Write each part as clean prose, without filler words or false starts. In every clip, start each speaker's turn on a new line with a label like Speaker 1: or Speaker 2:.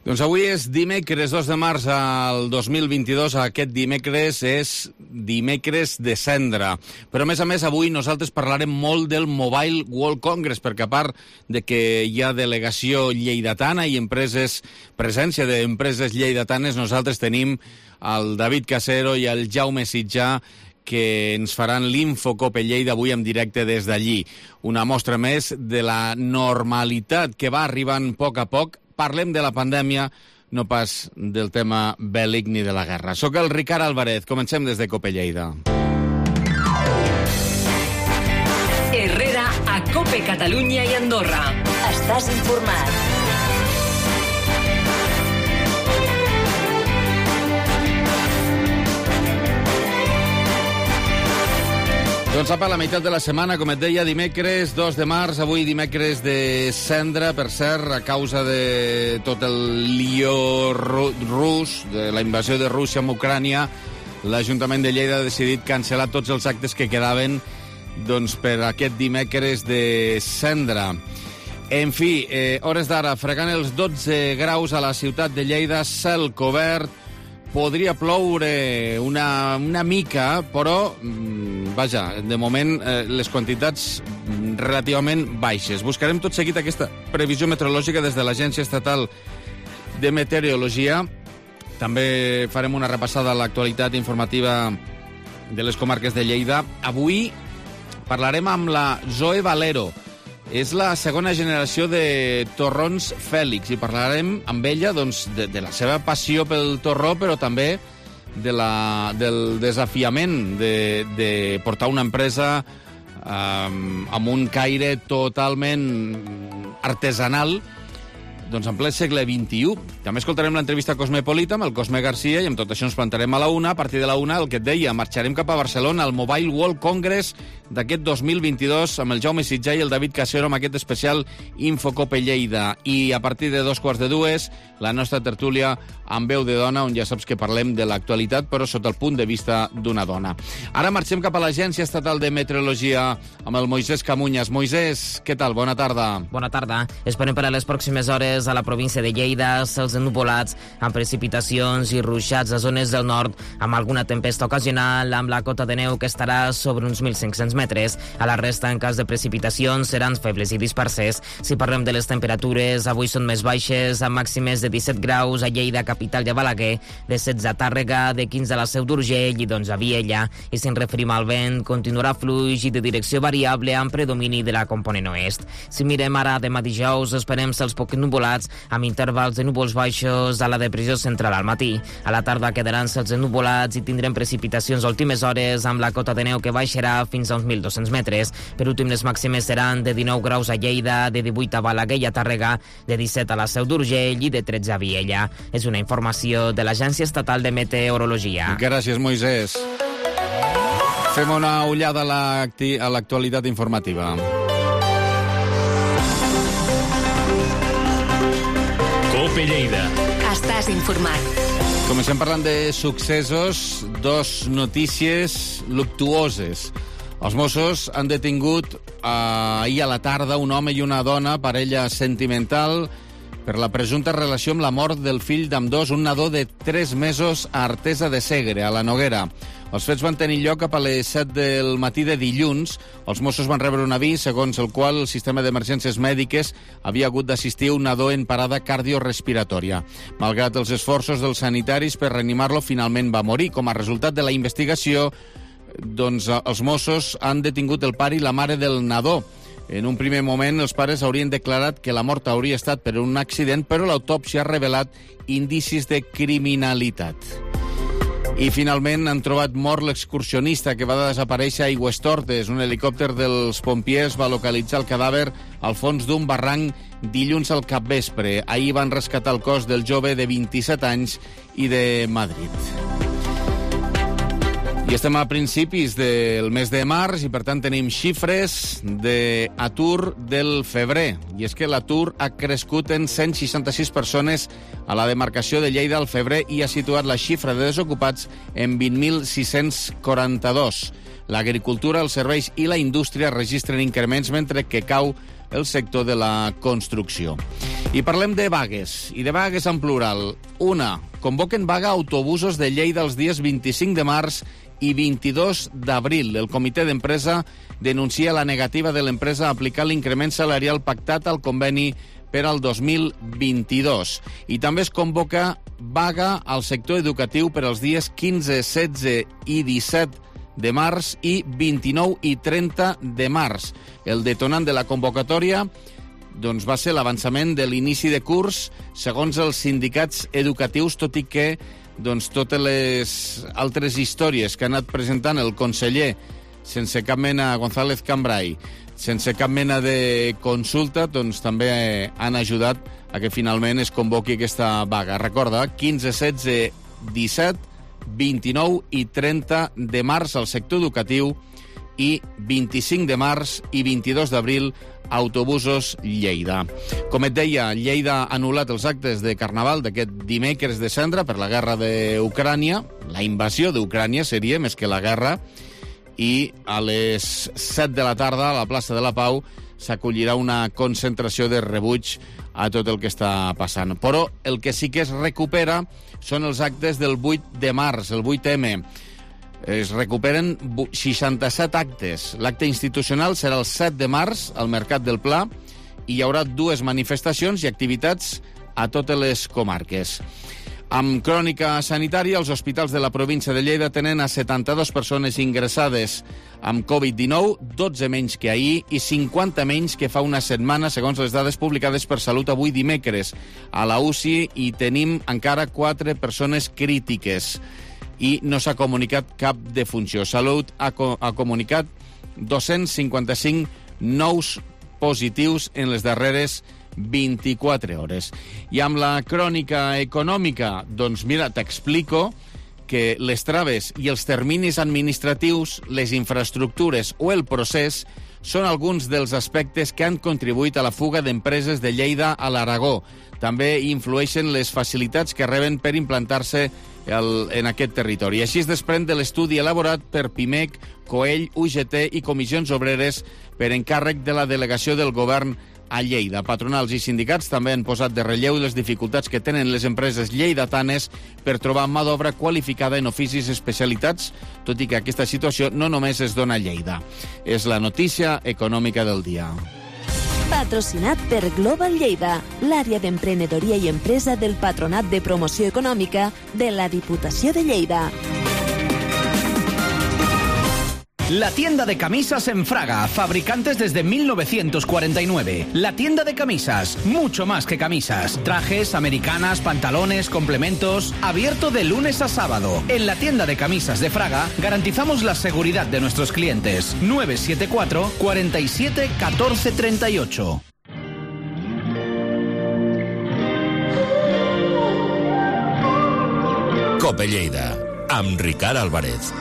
Speaker 1: Doncs avui és dimecres 2 de març al 2022. Aquest dimecres és dimecres de cendra. Però, a més, avui nosaltres parlarem molt del Mobile World Congress, perquè a part de que hi ha delegació lleidatana i presència d'empreses lleidatanes, nosaltres tenim el David Casero i el Jaume Sitjà, que ens faran l'Infocope Lleida avui en directe des d'allí. Una mostra més de la normalitat que va arribant a poc. Parlem de la pandèmia, no pas del tema bèl·lic ni de la guerra. Soc el Ricard Álvarez. Comencem des de Cope Lleida.
Speaker 2: Herrera a Cope Catalunya i Andorra. Estàs informat.
Speaker 1: Doncs apa, la meitat de la setmana, com et deia, dimecres 2 de març, avui dimecres de cendra, per cert, a causa de tot el lío rus, de la invasió de Rússia en Ucrània, l'Ajuntament de Lleida ha decidit cancel·lar tots els actes que quedaven per aquest dimecres de cendra. En fi, hores d'ara, fregant els 12 graus a la ciutat de Lleida, cel cobert. Podria ploure una mica, però, vaja, de moment les quantitats relativament baixes. Buscarem tot seguit aquesta previsió meteorològica des de l'Agència Estatal de Meteorologia. També farem una repassada a l'actualitat informativa de les comarques de Lleida. Avui parlarem amb la Zoe Valero. És la segona generació de torrons Fèlix i parlarem amb ella de la seva passió pel torró, però també del desafiament de portar una empresa amb un caire totalment artesanal en ple segle XXI. També escoltarem l'entrevista a Cosmopolita amb el Cosme Garcia i amb tot això ens plantarem a la una. A partir de la una, el que et deia, marxarem cap a Barcelona al Mobile World Congress d'aquest 2022 amb el Jaume Sitjà i el David Casero amb aquest especial Infocope Lleida. I a partir de 2:45, la nostra tertúlia amb veu de dona, on ja saps que parlem de l'actualitat, però sota el punt de vista d'una dona. Ara marxem cap a l'Agència Estatal de Meteorologia amb el Moisès Camunyes. Moisès, què tal? Bona tarda.
Speaker 3: Bona tarda. Esperem per a les pròximes hores a la província de Lleida, cels ennuvolats amb precipitacions i ruixats a zones del nord, amb alguna tempesta ocasional, amb la cota de neu que estarà sobre uns 1.500 metres. A la resta, en cas de precipitacions, seran febles i disperses. Si parlem de les temperatures, avui són més baixes, amb màximes de 17 graus a Lleida, capital i a Balaguer, de 16 a Tàrrega, de 15 a la Seu d'Urgell i d'11 a Viella. I si ens referim al vent, continuarà fluix i de direcció variable amb predomini de la component oest. Si mirem ara demà dijous, esperem cels poc ennuvolats amb intervals de núvols baixos a la depressió central al matí. A la tarda quedaran cels ennuvolats i tindrem precipitacions a últimes hores amb la cota de neu que baixarà fins a uns 1.200 metres. Per últim, les màximes seran de 19 graus a Lleida, de 18 a Balaguer i a Tàrrega, de 17 a la Seu d'Urgell i de 13 a Viella. És una informació de l'Agència Estatal de Meteorologia.
Speaker 1: Gràcies, Moisès. Fem una ullada a l'actualitat informativa.
Speaker 2: Cope Lleida. Estàs informat.
Speaker 1: Comencem parlant de successos, dos notícies luctuoses. Els Mossos han detingut ahir a la tarda un home i una dona, parella sentimental, per la presumpta relació amb la mort del fill d'ambdós, un nadó de 3 mesos a Artesa de Segre, a la Noguera. Els fets van tenir lloc cap a les 7 del matí de dilluns. Els Mossos van rebre un avís segons el qual el sistema d'emergències mèdiques havia hagut d'assistir un nadó en parada cardiorespiratòria. Malgrat els esforços dels sanitaris per reanimar-lo, finalment va morir. Com a resultat de la investigació, els Mossos han detingut el pare i la mare del nadó. En un primer moment, els pares haurien declarat que la mort hauria estat per un accident, però l'autòpsia ha revelat indicis de criminalitat. I finalment han trobat mort l'excursionista que va desaparèixer a Aigüestortes. Un helicòpter dels pompiers va localitzar el cadàver al fons d'un barranc dilluns al capvespre. Ahir van rescatar el cos del jove de 27 anys i de Madrid. I estem a principis del mes de març i, per tant, tenim xifres d'atur del febrer. I és que l'atur ha crescut en 166 persones a la demarcació de Lleida al febrer i ha situat la xifra de desocupats en 20.642. L'agricultura, els serveis i la indústria registren increments, mentre que cau el sector de la construcció. I parlem de vagues, i de vagues en plural. Una, convoquen vaga autobusos de Lleida els dies 25 de març i 22 d'abril. El comitè d'empresa denuncia la negativa de l'empresa a aplicar l'increment salarial pactat al conveni per al 2022. I també es convoca vaga al sector educatiu per als dies 15, 16 i 17 de març i 29 i 30 de març. El detonant de la convocatòria va ser l'avançament de l'inici de curs segons els sindicats educatius, tot i que totes les altres històries que ha anat presentant el conseller sense cap mena, González Cambray, sense cap mena de consulta, també han ajudat a que finalment es convoqui aquesta vaga. Recorda, 15, 16, 17, 29 i 30 de març al sector educatiu i 25 de març i 22 d'abril autobusos Lleida. Com et deia, Lleida ha anul·lat els actes de Carnaval d'aquest dimecres de cendra per la guerra d'Ucrània. La invasió d'Ucrània seria més que la guerra. I a les 7 de la tarda, a la plaça de la Pau, s'acollirà una concentració de rebuig a tot el que està passant. Però el que sí que es recupera són els actes del 8 de març, el 8M. Es recuperen 67 actes. L'acte institucional serà el 7 de març al Mercat del Pla i hi haurà 2 manifestacions i activitats a totes les comarques. Amb crònica sanitària, els hospitals de la província de Lleida tenen a 72 persones ingressades amb Covid-19, 12 menys que ahir i 50 menys que fa una setmana, segons les dades publicades per Salut avui dimecres. A la UCI hi tenim encara 4 persones crítiques i no s'ha comunicat cap defunció. Salut ha comunicat 255 nous positius en les darreres 24 hores. I amb la crònica econòmica, mira, t'explico que les traves i els terminis administratius, les infraestructures o el procés són alguns dels aspectes que han contribuït a la fuga d'empreses de Lleida a l'Aragó. També influeixen les facilitats que reben per implantar-se en aquest territori. Així es desprèn de l'estudi elaborat per PIMEC, COEL, UGT i Comissions Obreres per encàrrec de la delegació del govern a Lleida. Patronals i sindicats també han posat de relleu les dificultats que tenen les empreses lleidatanes per trobar mà d'obra qualificada en oficis especialitats, tot i que aquesta situació no només es dona a Lleida. És la notícia econòmica del dia.
Speaker 4: Patrocinat per Global Lleida, l'àrea d'emprenedoria i empresa del Patronat de Promoció Econòmica de la Diputació de Lleida.
Speaker 5: La tienda de camisas en Fraga, fabricantes desde 1949. La tienda de camisas, mucho más que camisas. Trajes, americanas, pantalones, complementos. Abierto de lunes a sábado. En la tienda de camisas de Fraga garantizamos la seguridad de nuestros clientes. 974 47 14 38.
Speaker 6: Cope Lleida, amb Ricard Álvarez.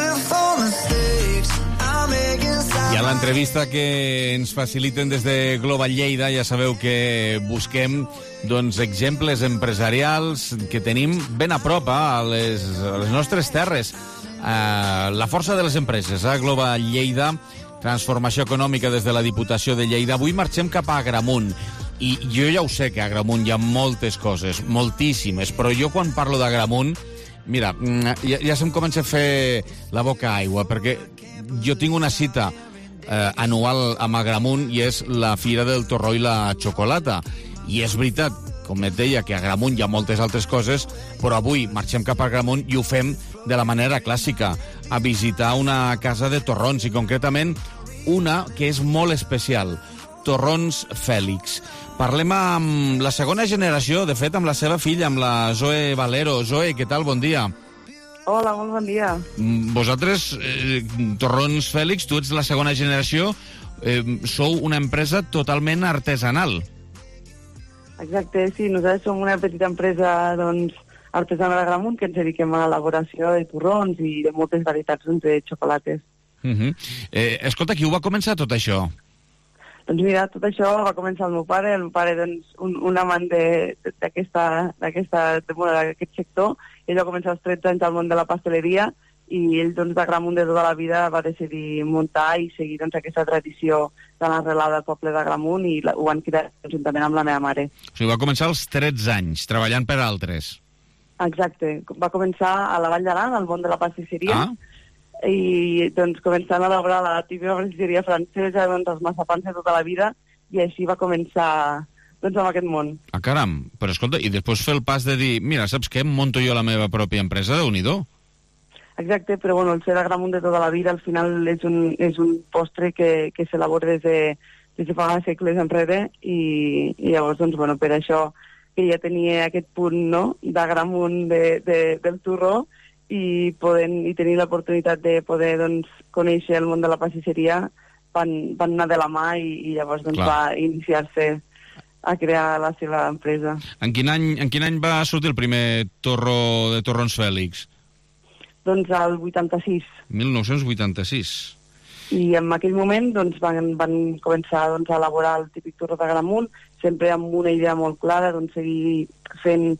Speaker 1: I a l'entrevista que ens faciliten des de Global Lleida ja sabeu que busquem exemples empresarials que tenim ben a prop a les nostres terres. La força de les empreses, Global Lleida, transformació econòmica des de la Diputació de Lleida. Avui marxem cap a Agramunt. I jo ja ho sé que a Agramunt hi ha moltes coses, moltíssimes, però jo quan parlo d'Agramunt, mira, ja se'm comença a fer la boca aigua, perquè jo tinc una cita anual a Agramunt i és la Fira del Torró i la Xocolata. I és veritat, com et deia, que a Agramunt hi ha moltes altres coses, però avui marxem cap a Agramunt i ho fem de la manera clàssica, a visitar una casa de torrons, i concretament una que és molt especial, Torrons Fèlix. Parlem amb la segona generació, de fet, amb la seva filla, amb la Zoe Valero. Zoe, què tal? Bon dia.
Speaker 7: Hola, molt bon dia.
Speaker 1: Vosaltres, Torrons Fèlix, tu ets la segona generació, sou una empresa totalment artesanal.
Speaker 7: Exacte, sí, nosaltres som una petita empresa artesanal d'Agramunt que ens dediquem a l'elaboració de torrons i de moltes varietats de xocolates.
Speaker 1: Escolta, qui ho va començar tot això?
Speaker 7: Doncs mira, tot això va començar el meu pare un amant d'aquest sector. Ell va començar als 13 anys al món de la pasteleria i ell doncs, d'Agramunt de tota la vida va decidir muntar i seguir doncs, aquesta tradició tan arrelada al poble d'Agramunt i ho van crear juntament amb la meva mare.
Speaker 1: O sigui, va començar als 13 anys, treballant per altres.
Speaker 7: Exacte. Va començar a la Vall d'Aran, al món de la pastisseria, i doncs començant a elaborar la típica pastisseria francesa, doncs els massapans de tota la vida, i així va començar doncs, amb aquest món.
Speaker 1: Ah, caram. Però escolta, i després fer el pas de dir, mira, saps què? Monto jo la meva pròpia empresa, Déu-n'hi-do.
Speaker 7: Exacte, però bueno, el ser d'Agramunt de tota la vida al final és un postre que s'elabora des de fa segles enrere i llavors, doncs, bueno, per això que ja tenia aquest punt, no?, d'Agramunt del torró i tenir l'oportunitat de poder, doncs, conèixer el món de la pastisseria van anar de la mà i llavors, doncs, va iniciar-se a crear la seva empresa.
Speaker 1: En quin any va sortir el primer torró de Torrons Fèlix?
Speaker 7: Doncs al 86.
Speaker 1: 1986.
Speaker 7: I en aquell moment doncs, van començar doncs, a elaborar el típic torró d'Agramunt, sempre amb una idea molt clara, doncs, seguir fent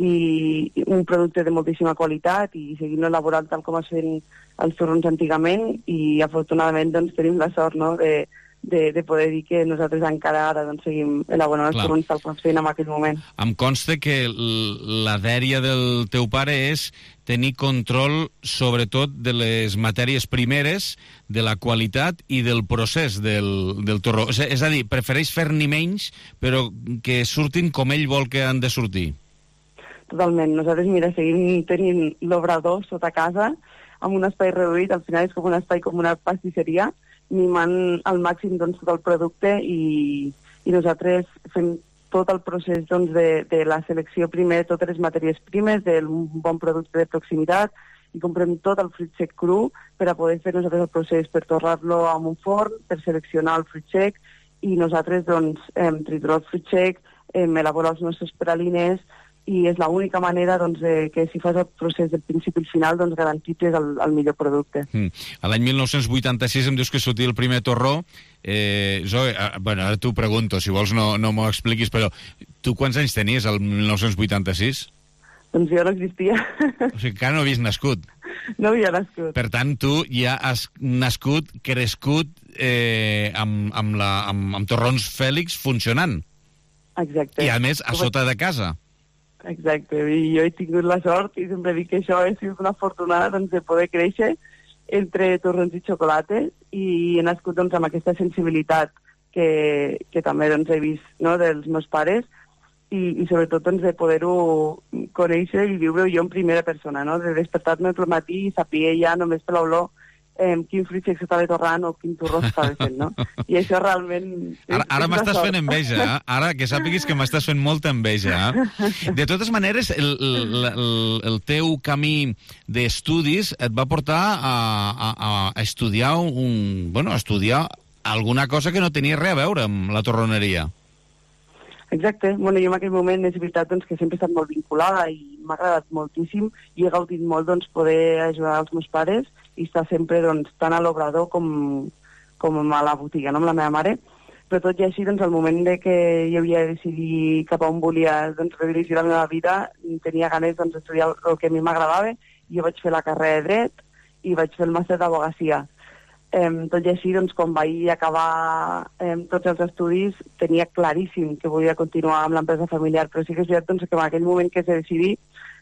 Speaker 7: un producte de moltíssima qualitat i seguint elaborant tal com es feien els torrons antigament i afortunadament doncs, tenim la sort, no?, de poder dir que nosaltres encara ara doncs, seguim elaborant els torrons tal com es feien en aquell moment.
Speaker 1: Em consta que la dèria del teu pare és tenir control sobretot de les matèries primeres, de la qualitat i del procés del torró. És a dir, prefereix fer-n'hi menys però que surtin com ell vol que han de sortir.
Speaker 7: Totalment. Nosaltres, mira, seguim tenint l'obrador sota casa amb un espai reduït, al final és com un espai com una pastisseria, mimant al màxim doncs, tot el producte i nosaltres fem tot el procés doncs, de la selecció primer, totes les matèries primes, d'un bon producte de proximitat i comprem tot el fruit sec cru per a poder fer nosaltres el procés, per torrar-lo en un forn, per seleccionar el fruit sec i nosaltres doncs, triturar el fruit sec, elaborar els nostres pralines i és l'única manera doncs, que si fas el procés del principi al final doncs, garantitzes el millor producte.
Speaker 1: A l'any 1986 em dius que sortia el primer torró. Zoe, bueno, ara t'ho pregunto, si vols no m'ho expliquis, però tu quants anys tenies el 1986?
Speaker 7: Doncs jo no existia.
Speaker 1: O sigui, encara no havies nascut.
Speaker 7: No havia nascut.
Speaker 1: Per tant, tu ja has nascut, crescut amb torrons Fèlix funcionant.
Speaker 7: Exacte.
Speaker 1: I a més, a sota de casa.
Speaker 7: Exacte, i jo he tingut la sort i sempre dic que això he sigut una afortunada doncs, de poder créixer entre torrons i xocolata i he nascut doncs, amb aquesta sensibilitat que també doncs, he vist, no?, dels meus pares i sobretot doncs, de poder-ho conèixer i viure jo en primera persona, no?, de despertar-me pel matí i saber ja només per l'olor quin fruit sec s'estava torrant o quin torró s'estava fent, no? I això realment...
Speaker 1: Ara m'estàs fent enveja, eh? Ara que sàpiguis que m'estàs fent molta enveja, eh? De totes maneres, el teu camí d'estudis et va portar a estudiar estudiar alguna cosa que no tenia res a veure amb la torroneria.
Speaker 7: Exacte. Bueno, jo en aquell moment és veritat doncs, que sempre he estat molt vinculada i m'ha agradat moltíssim i he gaudit molt doncs, poder ajudar els meus pares i estar sempre doncs, tant a l'obrador com a la botiga, no?, amb la meva mare. Però tot i així, doncs, al moment de que jo havia de decidir cap a on volia doncs, redirigir la meva vida, tenia ganes doncs, d'estudiar el que a mi m'agradava. Jo vaig fer la carrera de Dret i vaig fer el màster d'advocacia. Tot i així, doncs, quan vaig acabar tots els estudis, tenia claríssim que volia continuar amb l'empresa familiar, però sí que és veritat doncs, que en aquell moment que s'ha decidit,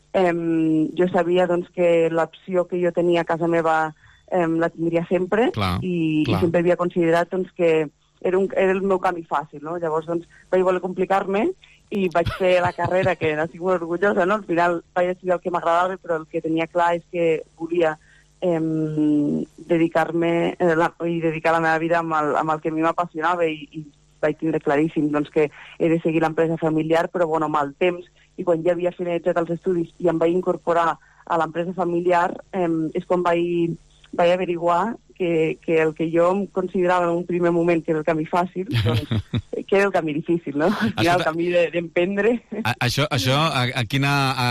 Speaker 7: jo sabia doncs, que l'opció que jo tenia a casa meva la tindria sempre i sempre havia considerat doncs, que era el meu camí fàcil, no? Llavors doncs, vaig voler complicar-me i vaig fer la carrera, que n'estic molt orgullosa, no? Al final vaig estudiar el que m'agradava, però el que tenia clar és que volia dedicar-me i dedicar la meva vida amb el que a mi m'apassionava i vaig tindre claríssim doncs, que he de seguir l'empresa familiar, però bueno, amb el temps, i quan ja havia finalitzat els estudis i em vaig incorporar a l'empresa familiar, és quan vaig averiguar que el que jo em considerava en un primer moment que era el camí fàcil, doncs, que era el camí difícil, no? Al final, el camí d'emprendre.
Speaker 1: Això a quin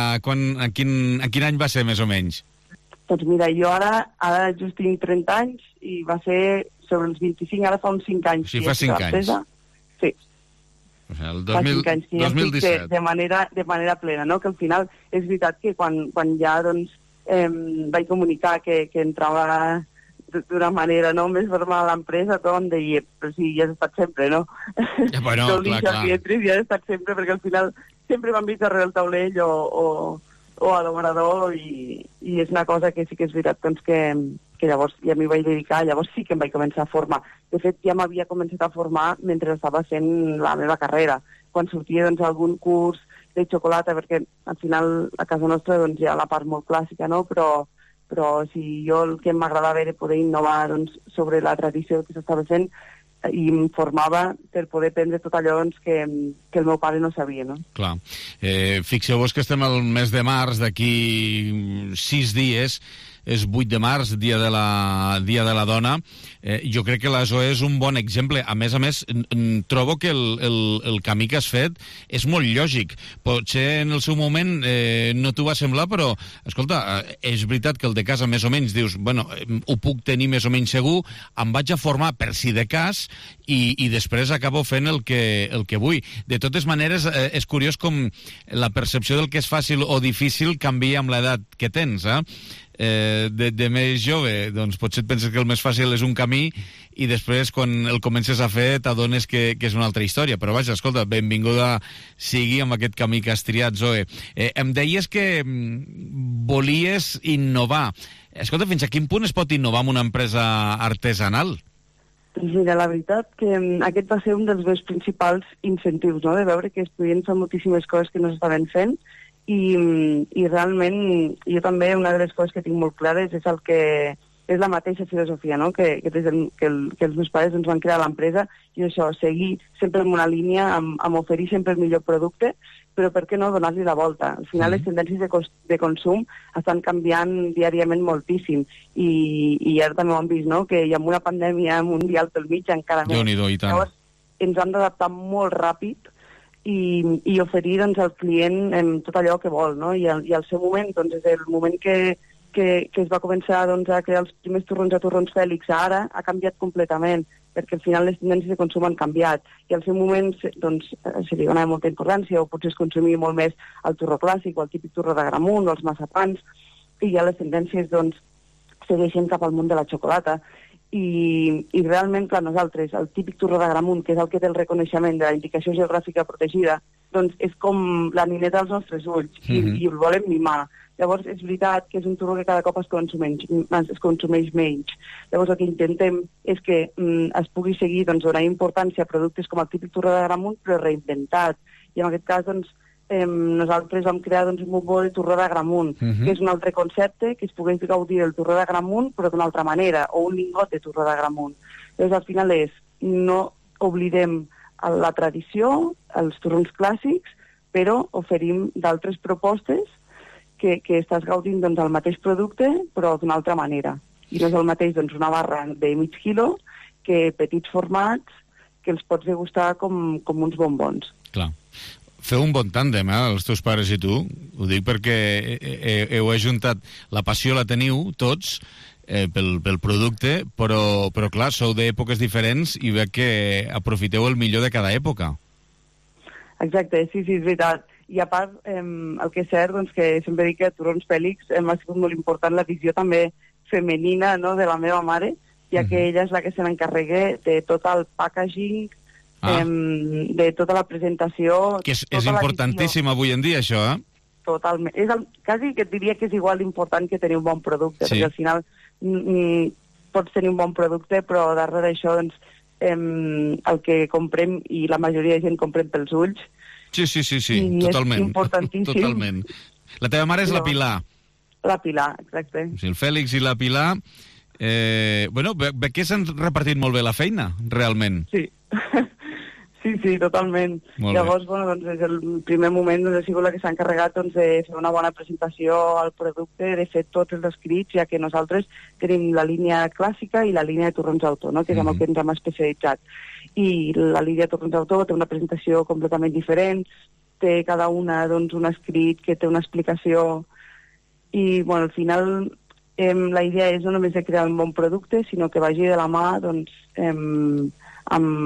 Speaker 1: any va ser, més o menys?
Speaker 7: Doncs mira, jo ara just tinc 30 anys i va ser sobre els 25, ara fa uns 5 anys.
Speaker 1: Sí, fa 5 anys.
Speaker 7: Sí.
Speaker 1: O sigui, el
Speaker 7: 2017.
Speaker 1: Ja
Speaker 7: 2017. De manera plena, no? Que al final és veritat que quan ja doncs, vaig comunicar que entrava d'una manera més formal a l'empresa, tot em deia, però sí, ja has estat sempre, no?
Speaker 1: Bueno, clar.
Speaker 7: Ja has estat sempre, perquè al final sempre m'han vist darrere el taulell o a l'obrador i és una cosa que sí que és veritat doncs, que llavors ja m'hi vaig dedicar, llavors sí que em vaig començar a formar. De fet, ja m'havia començat a formar mentre estava fent la meva carrera. Quan sortia doncs, algun curs de xocolata, perquè al final a casa nostra doncs, hi ha la part molt clàssica, no? Però si jo el que m'agradava era poder innovar doncs, sobre la tradició que s'estava fent i em formava per poder prendre tot allò doncs, que el meu pare no sabia, no?
Speaker 1: Clar. Fixeu-vos que estem al mes de març, d'aquí 6 dies, és 8 de març, dia de la dona. Jo crec que la Zoe és un bon exemple. A més, trobo que el camí que has fet és molt lògic. Potser en el seu moment no t'ho va semblar, però, escolta, és veritat que el de casa més o menys dius, bueno, ho puc tenir més o menys segur, em vaig a formar per si de cas i després acabo fent el que vull. De totes maneres, és curiós com la percepció del que és fàcil o difícil canvia amb l'edat que tens, de més jove, doncs potser et penses que el més fàcil és un camí i després quan el comences a fer t'adones que és una altra història, però vaja, escolta, benvinguda sigui amb aquest camí que has triat, Zoe. Em deies que volies innovar. Escolta, fins a quin punt es pot innovar en una empresa artesanal?
Speaker 7: Mira, la veritat que aquest va ser un dels meus principals incentius, no? De veure que estudiants fan moltíssimes coses que no s'estaven fent i realment jo també una de les coses que tinc molt clares és el que és la mateixa filosofia, no? Que els meus pares ens van crear l'empresa i això, seguir sempre en una línia amb oferir sempre el millor producte, però per què no donar-li la volta? Al final les tendències de consum estan canviant diàriament moltíssim i ara també ho hem vist, no? Que hi ha una pandèmia mundial pel mig encara més.
Speaker 1: Déu-n'hi-do, i tant. Llavors
Speaker 7: ens hem d'adaptar molt ràpid i oferir doncs, al client tot allò que vol, no? I al seu moment, doncs, des del moment que es va començar doncs, a crear els primers torrons Fèlix, ara ha canviat completament, perquè al final les tendències de consum han canviat, i al seu moment doncs, se li donava molta importància, o potser es consumia molt més el torró clàssic, o el típic torró de gra amunt, o els massapans, i ja les tendències doncs, segueixen cap al món de la xocolata. I realment, clar, nosaltres, el típic torró de gra amunt, que és el que té el reconeixement de la indicació geogràfica protegida, doncs és com la nineta dels nostres ulls, i el volem mimar. Llavors, és veritat que és un torró que cada cop es consumeix menys. Llavors, el que intentem és que es pugui seguir doncs, donar importància a productes com el típic torró de gra amunt, però reinventat. I en aquest cas, doncs, nosaltres vam crear doncs, un bombó de torró de gra amunt, que és un altre concepte, que es pogués gaudir del torró de gra amunt, però d'una altra manera, o un lingot de torró de gra amunt. Llavors, al final no oblidem la tradició, els torrons clàssics, però oferim d'altres propostes que estàs gaudint doncs, el mateix producte, però d'una altra manera. I no és el mateix doncs, una barra de mig quilo que petits formats que els pots degustar com uns bombons.
Speaker 1: Clar. Feu un bon tàndem, els teus pares i tu. Ho dic perquè heu ajuntat la passió, la teniu tots, pel producte, però clar, sou d'èpoques diferents i veig que aprofiteu el millor de cada època.
Speaker 7: Exacte, sí, és veritat. I a part, el que és cert, doncs, que sempre dic que a Torrons Fèlix ha sigut molt important la visió també femenina, no?, de la meva mare, ja que ella és la que se n'encarrega de tot el packaging, de tota la presentació...
Speaker 1: Que és importantíssim avui en dia, això,
Speaker 7: Totalment. Quasi que et diria que és igual d'important que tenir un bon producte, perquè al final pots tenir un bon producte, però darrere d'això, doncs, el que comprem, i la majoria de gent comprem pels ulls.
Speaker 1: Sí, totalment.
Speaker 7: És importantíssim.
Speaker 1: Totalment. La teva mare és la Pilar.
Speaker 7: La Pilar, exacte.
Speaker 1: El Fèlix i la Pilar... veig que s'han repartit molt bé la feina, realment.
Speaker 7: Sí. Sí, totalment. Llavors, doncs, des del primer moment ha sigut la que s'ha encarregat doncs, de fer una bona presentació al producte, de fer tots els escrits, ja que nosaltres tenim la línia clàssica i la línia de torrons d'autor, no?, que és amb el que ens hem especialitzat. I la línia de torrons d'autor té una presentació completament diferent, té cada una doncs, un escrit que té una explicació, i al final la idea és no només de crear un bon producte, sinó que vagi de la mà doncs,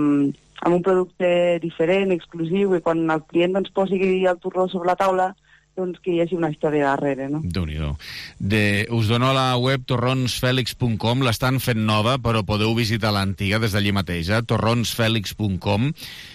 Speaker 7: amb un producte diferent, exclusiu, i quan el client doncs, posi el torró sobre la taula, doncs, que hi hagi una història darrere, no?
Speaker 1: Déu-n'hi-do. Us dono la web torronsfelix.com, l'estan fent nova, però podeu visitar l'antiga des d'allí mateix, torronsfelix.com.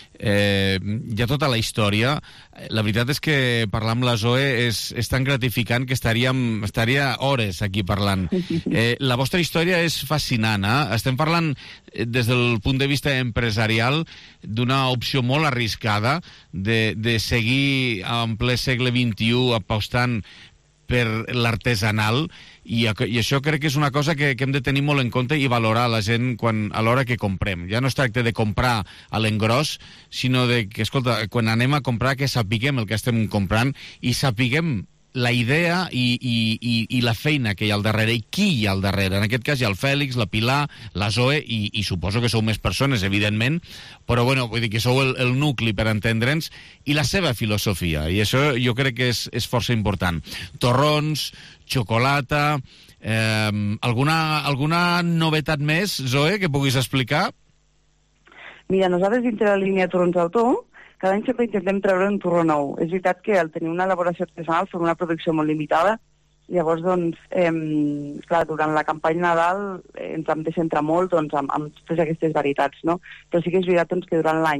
Speaker 1: Hi ha tota la història. La veritat és que parlar amb la Zoe és tan gratificant que estaria hores aquí parlant. La vostra història és fascinant, Estem parlant des del punt de vista empresarial d'una opció molt arriscada de seguir en ple segle XXI apostant per l'artesanal, i això crec que és una cosa que hem de tenir molt en compte i valorar la gent a l'hora que comprem. Ja no es tracta de comprar a l'engròs, sinó de que, escolta, quan anem a comprar, que sapiguem el que estem comprant i sapiguem la idea i la feina que hi ha al darrere i qui hi ha al darrere. En aquest cas hi ha el Fèlix, la Pilar, la Zoe i suposo que sou més persones, evidentment, però bueno, vull dir que sou el nucli per entendre'ns, i la seva filosofia, i això jo crec que és força important. Torrons, xocolata, alguna novetat més, Zoe, que puguis explicar?
Speaker 7: Mira, nosaltres dintre la línia Torrons Autor, cada any sempre intentem treure un torró nou. És veritat que al tenir una elaboració artesanal fem una producció molt limitada, llavors, doncs, clar, durant la campanya Nadal ens hem de centrar molt amb totes aquestes varietats, no? Però sí que és veritat doncs, que durant l'any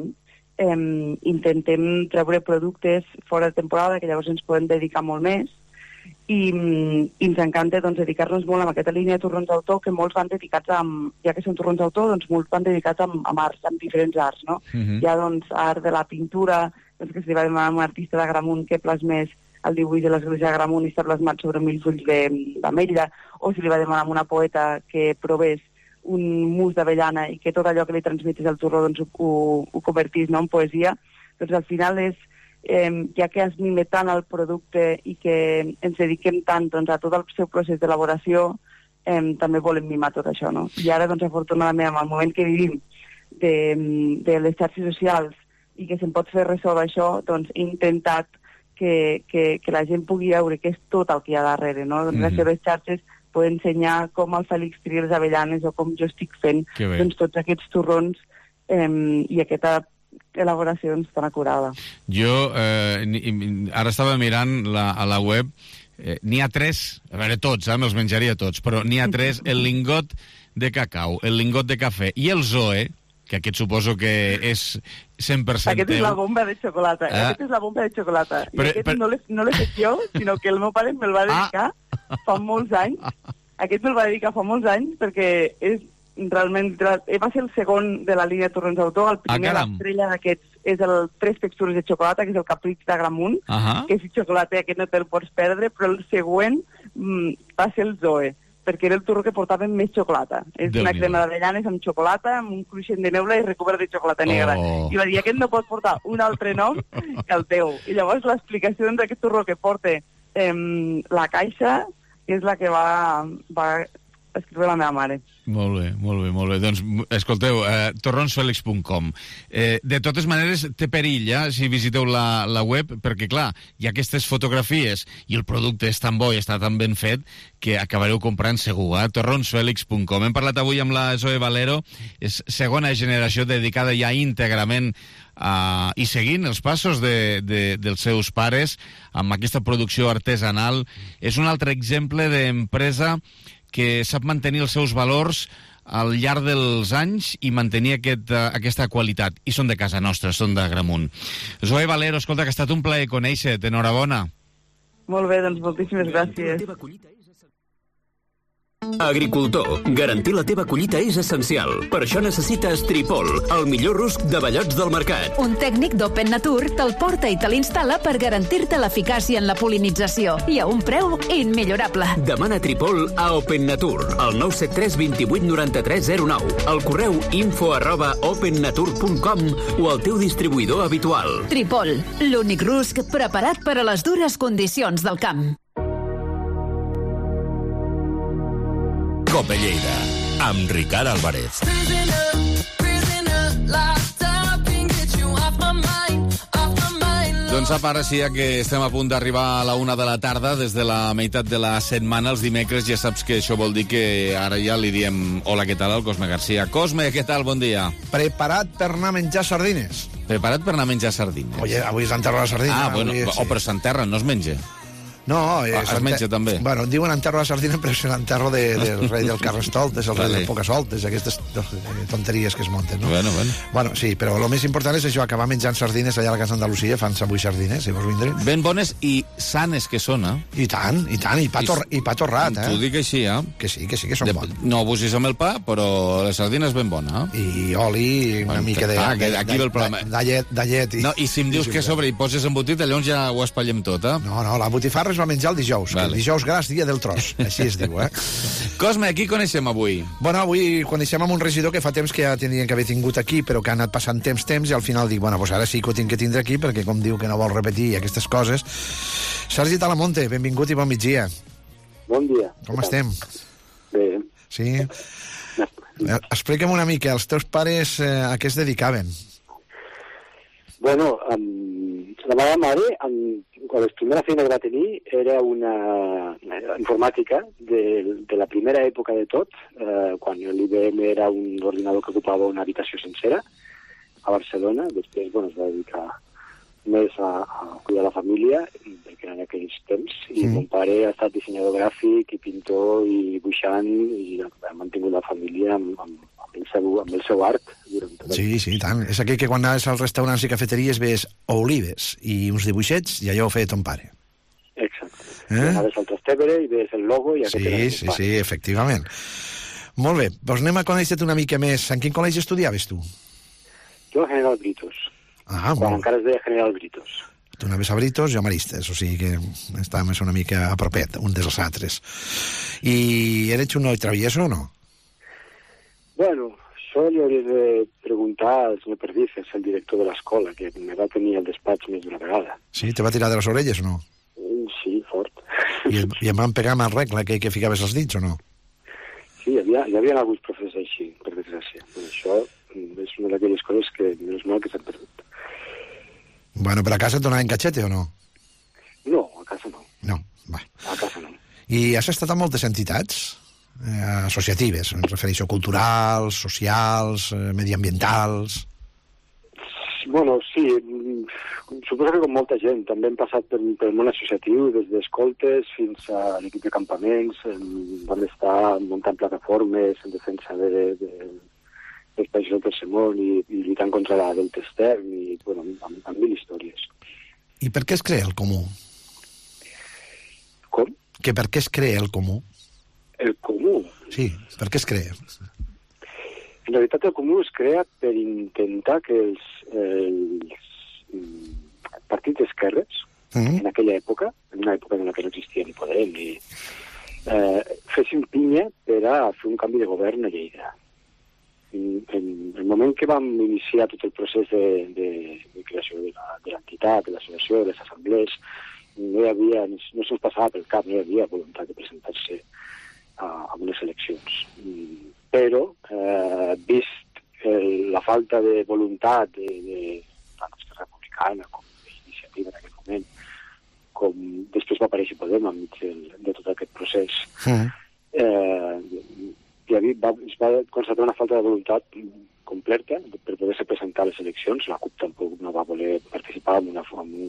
Speaker 7: intentem treure productes fora de temporada, que llavors ens podem dedicar molt més, i ens encanta doncs, dedicar-nos molt a aquesta línia de torrons d'autor, que molts van dedicats ja que són torrons d'autor, doncs molts van dedicats amb arts, amb diferents arts, no? Hi ha doncs art de la pintura, doncs, que se li va demanar a un artista d'Agramunt que plasmés el dibuix de l'església d'Agramunt i està plasmat sobre 1000 fulls d'ametlla, o se li va demanar a una poeta que provés un mus d'avellana i que tot allò que li transmetés el torró doncs, ho convertís, no, en poesia. Doncs al final és ja que es mime tant el producte i que ens dediquem tant doncs, a tot el seu procés d'elaboració, també volem mimar tot això, no? I ara, doncs, afortunadament, en el moment que vivim de les xarxes socials i que se'n pot fer ressò d'això, doncs he intentat que la gent pugui veure què és tot el que hi ha darrere, no? Doncs les seves xarxes poder ensenyar com el Fèlix tria les avellanes o com jo estic fent doncs, tots aquests torrons i aquesta elaboració tan acurada.
Speaker 1: Jo ara estava mirant a la web, n'hi ha 3, a veure tots, me'ls menjaria tots, però n'hi ha 3, el lingot de cacau, el lingot de cafè i el Zoe, que aquest suposo que és 100%
Speaker 7: Aquest és la bomba de xocolata. Aquest és la bomba de xocolata. I aquest no l'he fet jo, sinó que el meu pare me'l va dedicar fa molts anys. Aquest me'l va dedicar fa molts anys perquè és realment, va ser el segon de la línia Torrons Autor. El primer, l'estrella d'aquests, és el 3 textures de xocolata, que és el Capritx d'Agramunt, que si xocolata aquest no te'l pots perdre, però el següent va ser el Zoe, perquè era el torró que portava més xocolata. És una crema d'avellanes amb xocolata, amb un cruixent de neula i recobert de xocolata negra. I va dir, aquest no pot portar un altre nom que el teu. I llavors l'explicació d'aquest torró que porta la caixa és la que va escriure la meva mare.
Speaker 1: Molt bé, molt bé, molt bé. Doncs, escolteu, torronsfelix.com. De totes maneres, té perill, si visiteu la web, perquè, clar, hi ha aquestes fotografies i el producte és tan bo i està tan ben fet que acabareu comprant segur, torronsfelix.com. Hem parlat avui amb la Zoe Valero, és segona generació dedicada ja íntegrament i seguint els passos dels seus pares amb aquesta producció artesanal. És un altre exemple d'empresa que sap mantenir els seus valors al llarg dels anys i mantenir aquesta qualitat. I són de casa nostra, són d'Agramunt. Zoe Valero, escolta, que ha estat un plaer conèixer-te. Enhorabona.
Speaker 7: Molt bé, doncs moltíssimes gràcies.
Speaker 2: Agricultor, garantir la teva collita és essencial. Per això necessites Tripol, el millor rusc de bellots del mercat.
Speaker 8: Un tècnic d'Open Nature te'l porta i te l'instal·la per garantir-te l'eficàcia en la polinització i a un preu immillorable.
Speaker 2: Demana Tripol a Open Nature, al 973 28 93 09, al correu info@opennature.com o al teu distribuïdor habitual.
Speaker 8: Tripol, l'únic rusc preparat per a les dures condicions del camp.
Speaker 6: Cope Lleida, amb Ricard Álvarez.
Speaker 1: Doncs apa, ara sí que estem a punt d'arribar a la 1 de la tarda, des de la meitat de la setmana, els dimecres, ja saps que això vol dir que ara ja li diem hola, què tal, al Cosme Garcia. Cosme, què tal? Bon dia.
Speaker 9: Preparat per anar a menjar sardines.
Speaker 1: Preparat per anar a menjar sardines.
Speaker 9: Oye, avui s'enterra la sardina.
Speaker 1: Ah, bueno, però s'enterra, no es menja.
Speaker 9: No,
Speaker 1: es menja també.
Speaker 9: Bueno, diuen enterro la sardina, però és l'enterro del rei del Carnestoltes, el rei del Pocasoltes, aquestes tonteries que es munten, no? Bueno, sí, però el més important és això, acabar menjant sardines allà a la casa d'Andalusia, fan-se avui sardines, si vols vindre.
Speaker 1: Ben bones i sanes que són, eh?
Speaker 9: I tant, i pa torrat, eh?
Speaker 1: T'ho dic així, eh?
Speaker 9: Que sí, que són bons.
Speaker 1: No abusis amb el pa, però la sardina és ben bona, eh?
Speaker 9: I oli, una mica de...
Speaker 1: Aquí ve el problema.
Speaker 9: D'allet.
Speaker 1: I si em dius que a sobre hi poses embotit, llavors ja ho espatllem tot, eh?
Speaker 9: No, la botifarra es va menjar el dijous, vale. El dijous gras, dia del tros, així es diu, eh?
Speaker 1: Cosme, qui coneixem avui?
Speaker 9: Bueno, avui coneixem amb un regidor que fa temps que ja tindrien que haver tingut aquí, però que ha anat passant temps, i al final dic, bueno, pues ara sí que ho tinc que tindre aquí, perquè com diu que no vol repetir aquestes coses. Sergi Talamonte, benvingut i bon migdia.
Speaker 10: Bon dia.
Speaker 9: Com estem?
Speaker 10: Bé.
Speaker 9: Sí? Explica'm una mica, els teus pares a què es dedicaven?
Speaker 10: Bueno, la meva mare, la primera feina que va tenir era una informàtica de la primera època de tot, quan l'IBM era un ordinador que ocupava una habitació sencera a Barcelona. Després, bueno, es va dedicar més a cuidar la família, perquè en aquells temps, i mon pare ha estat dissenyador gràfic i pintor i dibuixant, i ha mantingut la família amb el seu art.
Speaker 9: Sí, tant. És aquell que quan anaves als restaurants i cafeteries ves olives i uns dibuixets, i allò ho feia ton pare.
Speaker 10: Exacte. Anaves al Trastevere i ves el logo i aquest era el pare.
Speaker 9: Sí, efectivament. Molt bé, doncs anem a conèixer-te una mica més. En quin col·legi estudiaves tu?
Speaker 10: Jo a General Britos. Quan encara es deia General Britos.
Speaker 9: Tu anaves a Britos, jo a Maristes, o sigui que estàvem una mica a propet, un dels altres. I eres un noi travieso o no?
Speaker 10: Bueno, això li hauria de preguntar al senyor Perdices, el director de l'escola, que me va tenir al despatx més d'una vegada.
Speaker 9: Sí? Te va tirar de les orelles o no?
Speaker 10: Sí, fort.
Speaker 9: I em van pegar amb el regla que ficaves els dits o no?
Speaker 10: Sí, hi havia alguns professors així, per desgràcia. Però això és una d'aquelles coses que menys mal que s'han perdut.
Speaker 9: Bueno, però a casa et donaven catxete o no?
Speaker 10: No, a casa no.
Speaker 9: No, va.
Speaker 10: A casa no.
Speaker 9: I has estat en moltes entitats associatives, em refereixo culturals, socials, mediambientals...
Speaker 10: Bueno, sí, suposo que com molta gent. També hem passat pel món associatiu, des d'escoltes fins a l'equip de campaments, vam estar muntant plataformes en defensa dels països del tercer món i lluitant contra la delta extern i, bueno, amb mil històries.
Speaker 9: I per què es crea el Comú?
Speaker 10: Com?
Speaker 9: Que per què es crea el Comú?
Speaker 10: El Comú?
Speaker 9: Sí, per què es crea?
Speaker 10: En realitat el Comú es crea per intentar que els partits d'esquerres, en aquella època, en una època en què no existia ni Podem, fessin pinya per a fer un canvi de govern a Lleida. En el moment que vam iniciar tot el procés de creació de l'entitat, de l'associació, de les assemblees, no se'ns passava pel cap, no hi havia voluntat de presentar-se a unes eleccions. Però, vist la falta de voluntat de tant d'Esquerra Republicana com d'Iniciativa en aquest moment, com després va aparèixer Podem enmig de tot aquest procés, es va constatar una falta de voluntat completa per poder-se presentar a les eleccions. La CUP tampoc no va voler participar en una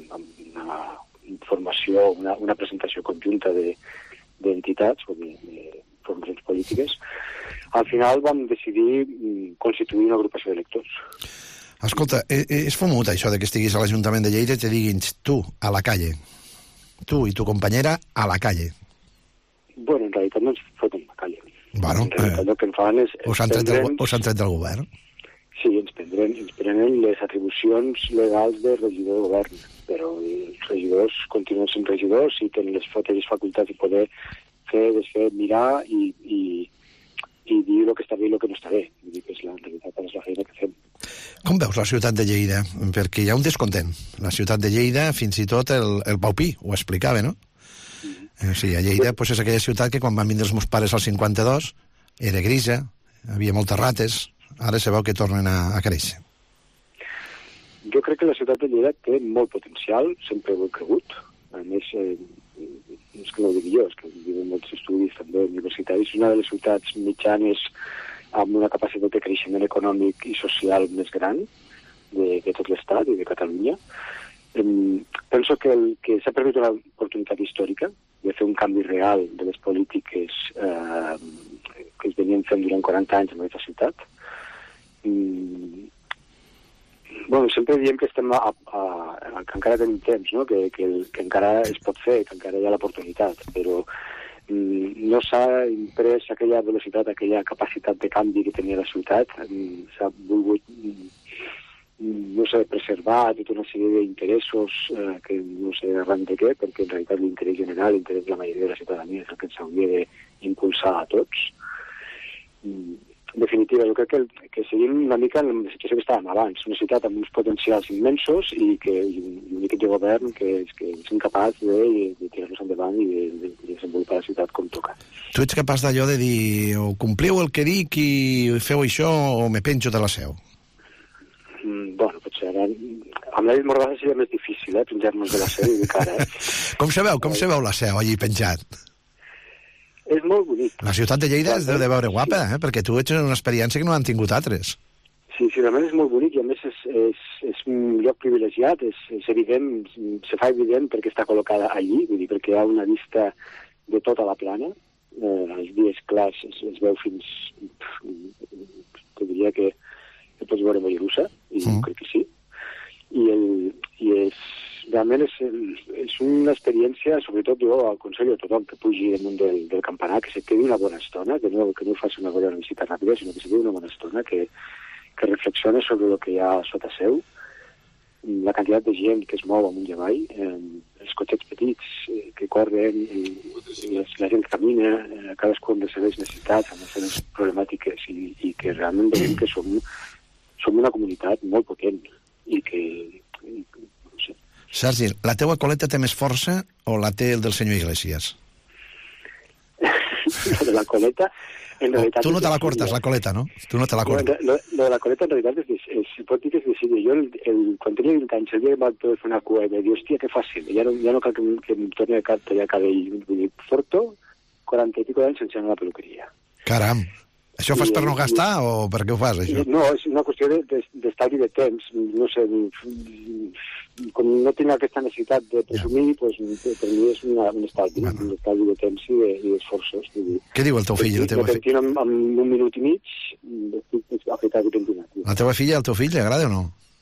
Speaker 10: formació, una presentació conjunta d'entitats o de formacions polítiques. Al final vam decidir constituir una agrupació d'electors.
Speaker 9: Escolta, és fumut això de que estiguis a l'Ajuntament de Lleida i te diguin tu, a la calle. Tu i tu companyera, a la calle.
Speaker 10: Bueno, en realitat no ens foten a la calle.
Speaker 9: Bueno,
Speaker 10: en realitat el que en fan és...
Speaker 9: Us han tret del govern?
Speaker 10: Sí, ens prenen les atribucions legals de regidor de govern, però els regidors continuen sent regidors i tenen les facultats de poder fer, desfer, mirar i dir el que està bé i el que no està bé. Vull dir que en realitat és la feina que fem.
Speaker 9: Com veus la ciutat de Lleida? Perquè hi ha un descontent. La ciutat de Lleida, fins i tot el Pau Pi ho explicava, no? Sí, a Lleida pues, és aquella ciutat que quan van vindre els meus pares al 52 era grisa, havia moltes rates, ara se veu que tornen a créixer.
Speaker 10: jo crec que la ciutat de Lleida té molt potencial, sempre ho he cregut. A més, és que no ho dic jo, és que diuen molts estudis també universitaris. És una de les ciutats mitjanes amb una capacitat de creixement econòmic i social més gran de tot l'Estat i de Catalunya. Penso que s'ha perdut una oportunitat històrica de fer un canvi real de les polítiques que es venien fent durant 40 anys en aquesta ciutat. Bueno, sempre diem que estem que encara tenim temps, no? que encara es pot fer, que encara hi ha l'oportunitat, però no s'ha imprès aquella velocitat, aquella capacitat de canvi que tenia la ciutat. S'ha volgut, no sé, preservar tota una sèrie d'interessos que no sé arran de què, perquè en realitat l'interès general, l'interès de la majoria de la ciutadania és el que ens hauria d'impulsar a tots. En definitiva, jo crec que seguim una mica en la situació que estàvem abans, una ciutat amb uns potencials immensos i un equip de govern que és incapaç de tirar-los endavant i de desenvolupar la ciutat com toca.
Speaker 9: Tu ets capaç d'allò de dir o compliu el que dic i feu això o me penjo de la seu?
Speaker 10: Bueno, potser ara amb la Mordassa seria més difícil, penjar-nos de la seu i de cara.
Speaker 9: Com se veu la seu allí penjat?
Speaker 10: És molt bonic.
Speaker 9: La ciutat de Lleida es deu de veure guapa, perquè tu ets una experiència que no han tingut altres.
Speaker 10: Sí, realment és molt bonic i a més és un lloc privilegiat, és evident, se fa evident perquè està col·locada allí, vull dir, perquè hi ha una vista de tota la plana, els dies clars es veu fins, diria que pots veure Mollerussa, i crec que sí, i realment és una experiència, sobretot jo aconsello a tothom que pugi damunt del campanar, que se quedi una bona estona, que no faci una visita ràpida, sinó que se quedi una bona estona, que reflexione sobre el que hi ha sota seu, la quantitat de gent que es mou amunt i avall, els cotxets petits que corren, la gent que camina, cadascú amb les seves necessitats, amb les seves problemàtiques, i que realment veiem que som una comunitat molt potent i que...
Speaker 9: Sergi, la teua coleta té més força o la té el del senyor Iglesias?
Speaker 10: La de la coleta, en realitat...
Speaker 9: Tu no te la cortes, la coleta, no? Tu no te la cortes.
Speaker 10: Lo de la coleta, en realitat, pot dir que és decidir. Jo, quan tenia 20 anys, el dia que vaig poder fer una cua, i vaig dir, hòstia, que fàcil, ja no cal que em torni a tallar cabell. Vull dir, porto 40 i pico d'anys sense anar a la peluqueria.
Speaker 9: Caram! Això ho fas per no gastar o per què ho fas, això?
Speaker 10: No, és una qüestió d'estalvi de temps. No sé, com no tinc aquesta necessitat de presumir, doncs per mi és un estalvi de temps i d'esforços.
Speaker 9: Què diu el teu fill?
Speaker 10: Me pentino en un minut i mig, estic afectat i pentinat.
Speaker 9: La teva filla, el teu fill, li agrada o no?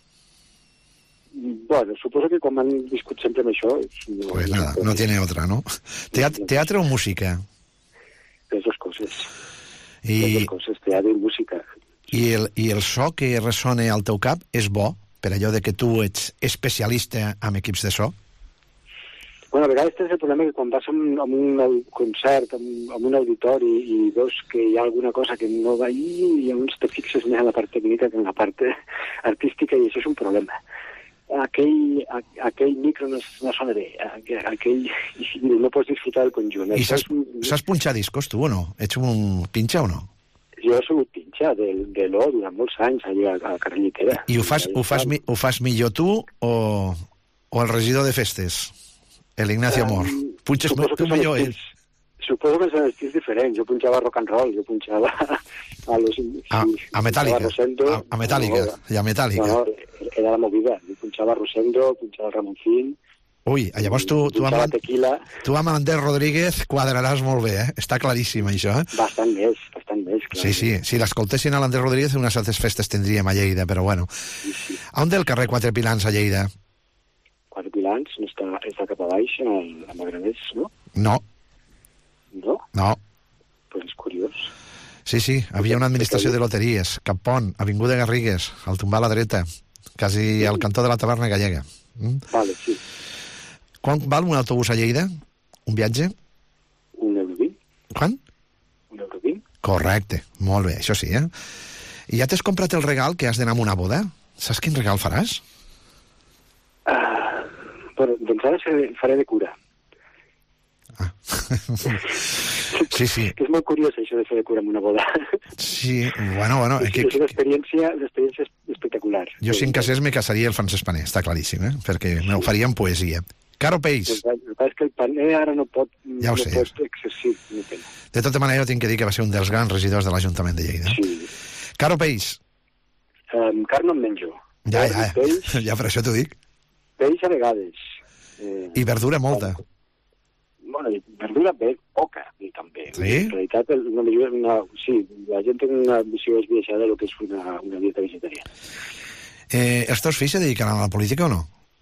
Speaker 10: Bueno, suposo que com han viscut sempre amb això...
Speaker 9: Pues nada, no tiene otra, ¿no? ¿Teatre o música?
Speaker 10: Les dues coses.
Speaker 9: I
Speaker 10: teatre i música.
Speaker 9: I el so que ressona al teu cap és bo, per allò de que tu ets especialista en equips de so?
Speaker 10: Bueno, a vegades tens el problema que quan vas a un concert, a un auditori, i veus que hi ha alguna cosa que no va allí, i llavors te fixes més en la part tècnica que en la part artística, i això és un problema. Aquell micro no sona bé, no pots disfrutar del conjunt.
Speaker 9: I saps punxar discos, tu, o no? Ets un pinxa o no?
Speaker 10: Jo he sigut pinxa de l'O durant molts anys allà al carrer Llitera.
Speaker 9: I ho fas millor tu o el regidor de festes, l'Ignacio Amor? Punxes tu millor ell?
Speaker 10: Suposo que són estils diferents. Jo punxava rock and roll, jo punxava
Speaker 9: a Metallica. A Metallica. I a Metallica.
Speaker 10: No, era la movida. Jo punxava Rosendo, punxava Ramoncín.
Speaker 9: Ui, llavors tu amb Ander Rodríguez quadraràs molt bé, eh? Està claríssim, això, eh?
Speaker 10: Bastant més, clar.
Speaker 9: Sí, si l'escoltessin a l'Ander Rodríguez, unes altres festes tindríem a Lleida, però bueno.
Speaker 10: Sí.
Speaker 9: On té el carrer Quatre Pilans a Lleida?
Speaker 10: Quatre Pilans no està cap a baix, a Magraners, no?
Speaker 9: No.
Speaker 10: No?
Speaker 9: No.
Speaker 10: Pues és curiós.
Speaker 9: Sí, havia una administració de loteries, Cap Pont, Avinguda Garrigues, al tombar a la dreta, quasi al cantó de la taverna gallega.
Speaker 10: Vale, sí.
Speaker 9: Quan val un autobús a Lleida? Un viatge?
Speaker 10: €1.
Speaker 9: Quan?
Speaker 10: €1.
Speaker 9: Correcte, molt bé, això sí, eh? I ja t'has comprat el regal que has d'anar a una boda? Saps quin regal faràs?
Speaker 10: Bueno, doncs ara faré de cura.
Speaker 9: Sí, sí.
Speaker 10: Que és molt curiós això de fer de cura en una boda.
Speaker 9: Sí, bueno...
Speaker 10: És una experiència espectacular.
Speaker 9: Jo, si en casés, me casaria el Francesc Pané, està claríssim, perquè m'ho faria en poesia. Caro Peix.
Speaker 10: El que passa és que el Pané ara no pot exercir.
Speaker 9: De tota manera, jo tinc que dir que va ser un dels grans regidors de l'Ajuntament de Lleida.
Speaker 10: Sí.
Speaker 9: Caro Peix.
Speaker 10: Carn no en menjo.
Speaker 9: Ja, per això t'ho dic.
Speaker 10: Peix a vegades.
Speaker 9: I verdura molta.
Speaker 10: Bueno, verdura poca, també.
Speaker 9: Sí?
Speaker 10: En realitat, la gent té una visió esbiaixada del que és una dieta vegetariana.
Speaker 9: Els teus fills se dediquen a la política o no?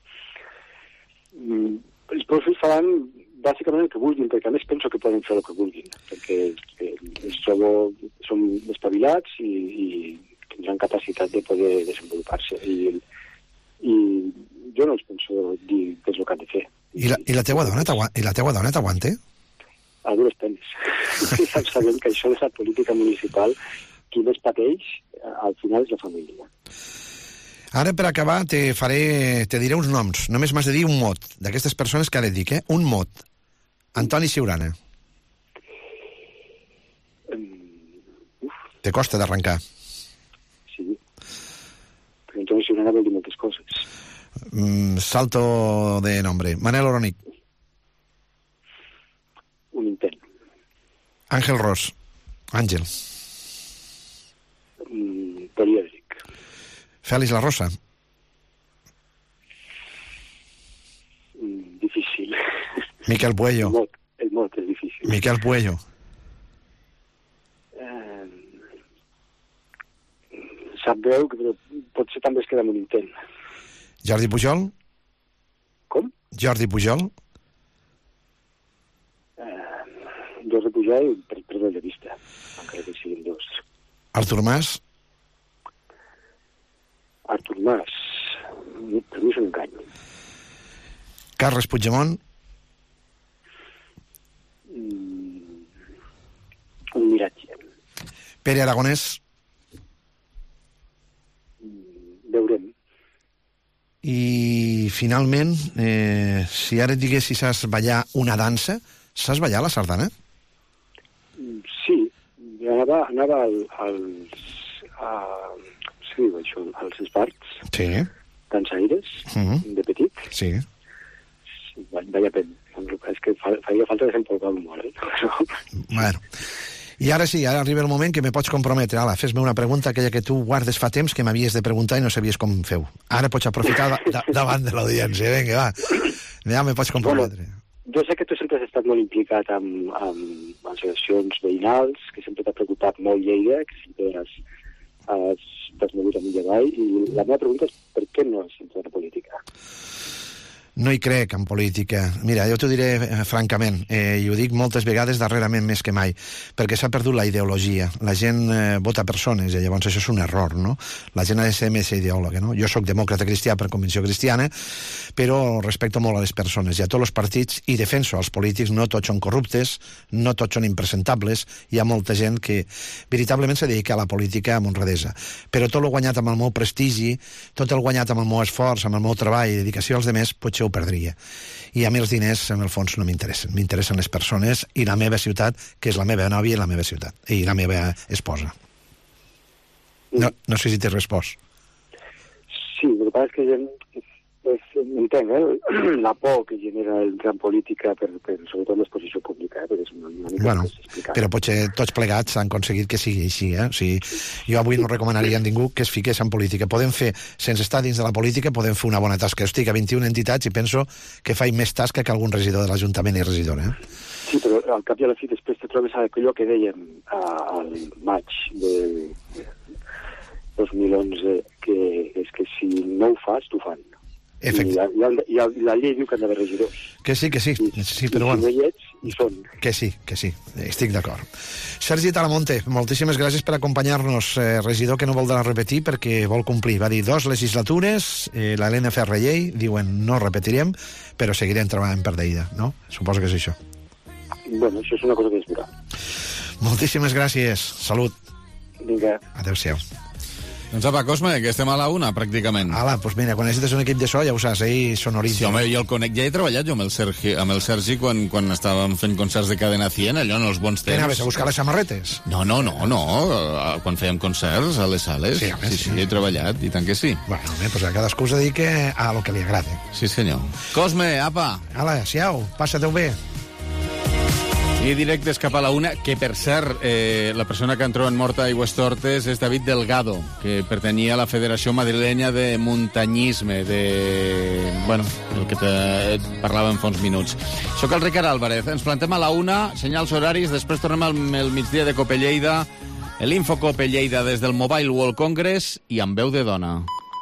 Speaker 10: Els meus fills faran bàsicament el que vulguin, perquè a més penso que poden fer el que vulguin, perquè els trobo, són espavilats i tindran capacitat de poder desenvolupar-se. I jo no els penso dir què és el que han de fer.
Speaker 9: I la teua dona t'aguanta?
Speaker 10: A dures penes. Sabem que això de la política municipal, qui més pateix, al final és la família.
Speaker 9: Ara, per acabar, te diré uns noms. Només m'has de dir un mot, d'aquestes persones que ara et dic, un mot. Antoni Siurana. Te costa d'arrencar.
Speaker 10: Sí. Però Antoni Siurana vol dir moltes coses.
Speaker 9: Salto de nombre. Manel Oronic.
Speaker 10: Un intent.
Speaker 9: Àngel Ros. Àngel.
Speaker 10: Periòdic.
Speaker 9: Fèlix La Rosa.
Speaker 10: Difícil.
Speaker 9: Miquel Puello.
Speaker 10: El mot és difícil.
Speaker 9: Miquel Puello.
Speaker 10: Sap greu, però potser també es queda amb un intent.
Speaker 9: Jordi Pujol.
Speaker 10: Com?
Speaker 9: Jordi Pujol.
Speaker 10: Jordi Pujol, perdó de vista, encara que siguin dos.
Speaker 9: Artur Mas.
Speaker 10: Artur Mas, per mi és un engany.
Speaker 9: Carles Puigdemont.
Speaker 10: Un miratge.
Speaker 9: Pere Aragonès.
Speaker 10: Veurem.
Speaker 9: I, finalment, si ara et diguessis saps ballar una dansa, saps ballar la sardana?
Speaker 10: Sí, anava als esbarts,
Speaker 9: sí,
Speaker 10: dansaires, de petit.
Speaker 9: Sí.
Speaker 10: Vaya pena. És que faria falta desempolvar l'humor,
Speaker 9: Bueno. I ara sí, ara arriba el moment que me pots comprometre. Ala, fes-me una pregunta, aquella que tu guardes fa temps, que m'havies de preguntar i no sabies com feu. Ara pots aprofitar davant de l'audiència. Vinga, va. Ja me pots comprometre.
Speaker 10: Bueno, jo sé que tu sempre has estat molt implicat amb associacions veïnals, que sempre t'ha preocupat molt Lleida, que sempre t'has mogut amunt i avall, i la meva pregunta és per què no has entrat a política?
Speaker 9: No hi crec en política. Mira, jo t'ho diré francament, i ho dic moltes vegades darrerament més que mai, perquè s'ha perdut la ideologia. La gent vota persones, i llavors això és un error, no? La gent ha de ser més ideòloga, no? Jo sóc demòcrata cristià per convicció cristiana, però respecto molt a les persones i a tots els partits, i defenso els polítics. No tots són corruptes, no tots són impresentables, hi ha molta gent que veritablement se dedica a la política amb honradesa. Però tot el guanyat amb el meu prestigi, tot el guanyat amb el meu esforç, amb el meu treball i dedicació als demés, potser ho perdria. I a mi els diners, en el fons, no m'interessen. M'interessen les persones i la meva ciutat, que és la meva nòvia i la meva ciutat. I la meva esposa. No sé si t'he respost.
Speaker 10: Sí, el que passa és que entenc, la por que genera entrar en política, sobretot l'exposició pública, perquè és una mica
Speaker 9: bueno, però potser tots plegats han aconseguit que sigui així, O sigui, jo avui no recomanaria a ningú que es fiqués en política. Podem fer, sense estar dins de la política, podem fer una bona tasca. Jo estic a 21 entitats i penso que faig més tasca que algun regidor de l'Ajuntament i regidora.
Speaker 10: Sí, però al cap i a la fi després te trobes allò que dèiem al maig de 2011, que és que si no ho fas, t'ho fan. I la llei diu que han d'haver regidors.
Speaker 9: Que sí, però bueno.
Speaker 10: I si no hi ets, hi són.
Speaker 9: Que sí, estic d'acord. Sergi Talamonte, moltíssimes gràcies per acompanyar-nos, regidor que no vol anar a repetir perquè vol complir. Va dir 2 legislatures, l'Helena Ferrellei, diuen no repetirem, però seguirem treballant per Lleida, no? Suposo que és això.
Speaker 10: Bueno, això és una cosa que es veurà.
Speaker 9: Moltíssimes gràcies, salut.
Speaker 10: Vinga.
Speaker 9: Adéu-siau.
Speaker 1: Doncs apa, Cosme, que estem a la 1, pràcticament.
Speaker 9: Ala, doncs mira, quan necessites un equip de so, ja ho saps, sonoritza.
Speaker 1: Sí, home, jo el conec, ja he treballat jo amb el Sergi quan estàvem fent concerts de Cadena 100, allò en els bons temps.
Speaker 9: Què anaves a buscar les samarretes?
Speaker 1: No, quan fèiem concerts a les sales. Sí, he treballat, i tant que sí.
Speaker 9: Bueno, pues a cadascú es dedica a lo que li agrada.
Speaker 1: Sí, senyor. Cosme, apa.
Speaker 9: Ala, siau, passa-te-ho bé.
Speaker 1: I directes cap a la 1, que per cert, la persona que han trobat morta a Aigüestortes és David Delgado, que pertanyia a la Federació Madrilenya de Muntanyisme, bueno, el que parlàvem fa uns minuts. Soc el Ricard Álvarez, ens plantem a la 1, senyals horaris, després tornem al migdia de Cope Lleida, l'Info Cope Lleida des del Mobile World Congress i amb veu de dona.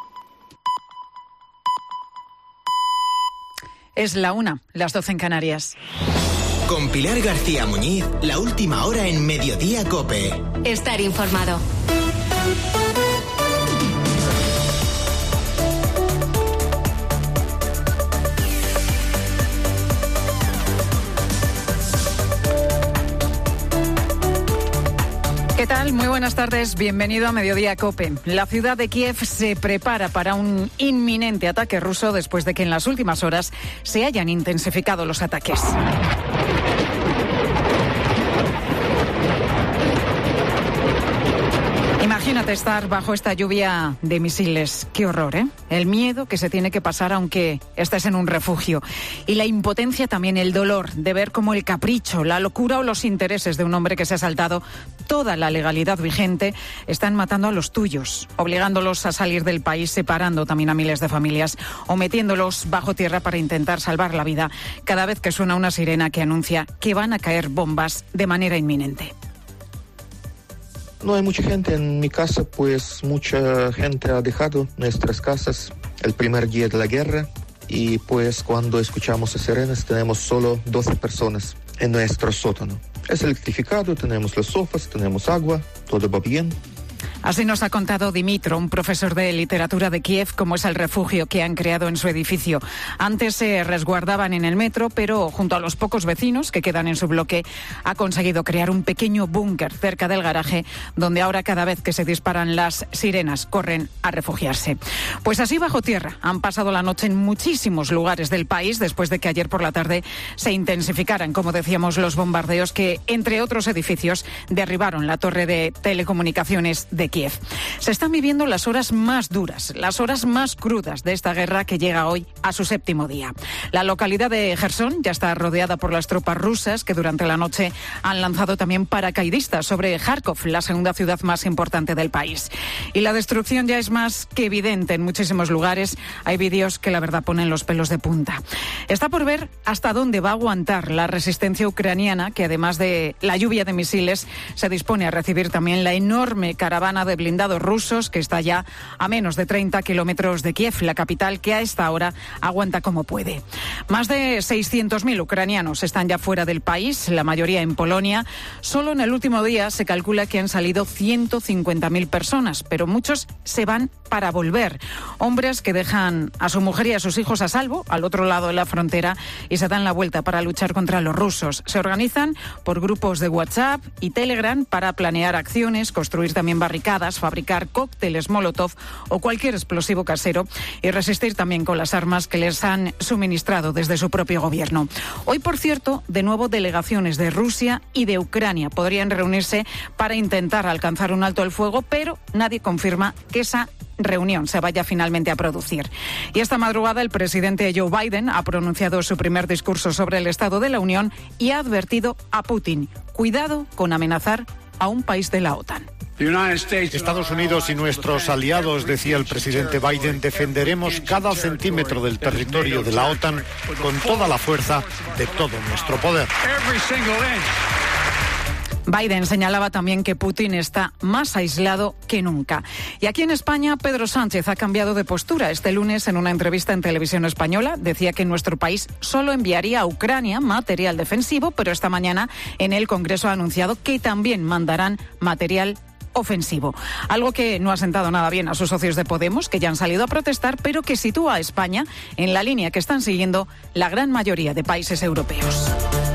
Speaker 11: Es la 1, las 12 en Canarias.
Speaker 12: Con Pilar García Muñiz, la última hora en Mediodía Cope.
Speaker 13: Estar informado.
Speaker 11: ¿Qué tal? Muy buenas tardes. Bienvenido a Mediodía Cope. La ciudad de Kiev se prepara para un inminente ataque ruso después de que en las últimas horas se hayan intensificado los ataques. Imagínate estar bajo esta lluvia de misiles. Qué horror, ¿eh? El miedo que se tiene que pasar aunque estés en un refugio. Y la impotencia también, el dolor de ver cómo el capricho, la locura o los intereses de un hombre que se ha saltado toda la legalidad vigente están matando a los tuyos, obligándolos a salir del país, separando también a miles de familias o metiéndolos bajo tierra para intentar salvar la vida cada vez que suena una sirena que anuncia que van a caer bombas de manera inminente.
Speaker 14: No hay mucha gente en mi casa, pues mucha gente ha dejado nuestras casas el primer día de la guerra y pues cuando escuchamos las sirenas tenemos solo 12 personas en nuestro sótano. Es electrificado, tenemos los sofás, tenemos agua, todo va bien.
Speaker 11: Así nos ha contado Dimitro, un profesor de literatura de Kiev, cómo es el refugio que han creado en su edificio. Antes se resguardaban en el metro, pero junto a los pocos vecinos que quedan en su bloque, ha conseguido crear un pequeño búnker cerca del garaje, donde ahora cada vez que se disparan las sirenas corren a refugiarse. Pues así bajo tierra han pasado la noche en muchísimos lugares del país, después de que ayer por la tarde se intensificaran, como decíamos, los bombardeos que, entre otros edificios, derribaron la torre de telecomunicaciones de Kiev. Se están viviendo las horas más duras, las horas más crudas de esta guerra que llega hoy a su 7º día. La localidad de Jersón ya está rodeada por las tropas rusas que durante la noche han lanzado también paracaidistas sobre Kharkov, la segunda ciudad más importante del país. Y la destrucción ya es más que evidente en muchísimos lugares. Hay vídeos que la verdad ponen los pelos de punta. Está por ver hasta dónde va a aguantar la resistencia ucraniana, que además de la lluvia de misiles se dispone a recibir también la enorme caravana de blindados rusos que está ya a menos de 30 kilómetros de Kiev, la capital, que a esta hora aguanta como puede. Más de 600.000 ucranianos están ya fuera del país, la mayoría en Polonia. Solo en el último día se calcula que han salido 150.000 personas, pero muchos se van para volver. Hombres que dejan a su mujer y a sus hijos a salvo al otro lado de la frontera y se dan la vuelta para luchar contra los rusos. Se organizan por grupos de WhatsApp y Telegram para planear acciones, construir también barricadas, fabricar cócteles Molotov o cualquier explosivo casero y resistir también con las armas que les han suministrado desde su propio gobierno. Hoy, por cierto, de nuevo delegaciones de Rusia y de Ucrania podrían reunirse para intentar alcanzar un alto el fuego, pero nadie confirma que esa reunión se vaya finalmente a producir. Y esta madrugada el presidente Joe Biden ha pronunciado su primer discurso sobre el Estado de la Unión y ha advertido a Putin: cuidado con amenazar a un país de la OTAN.
Speaker 15: Estados Unidos y nuestros aliados, decía el presidente Biden, defenderemos cada centímetro del territorio de la OTAN con toda la fuerza de todo nuestro poder.
Speaker 11: Biden señalaba también que Putin está más aislado que nunca. Y aquí en España, Pedro Sánchez ha cambiado de postura. Este lunes, en una entrevista en Televisión Española, decía que nuestro país solo enviaría a Ucrania material defensivo, pero esta mañana en el Congreso ha anunciado que también mandarán material ofensivo. Algo que no ha sentado nada bien a sus socios de Podemos, que ya han salido a protestar, pero que sitúa a España en la línea que están siguiendo la gran mayoría de países europeos.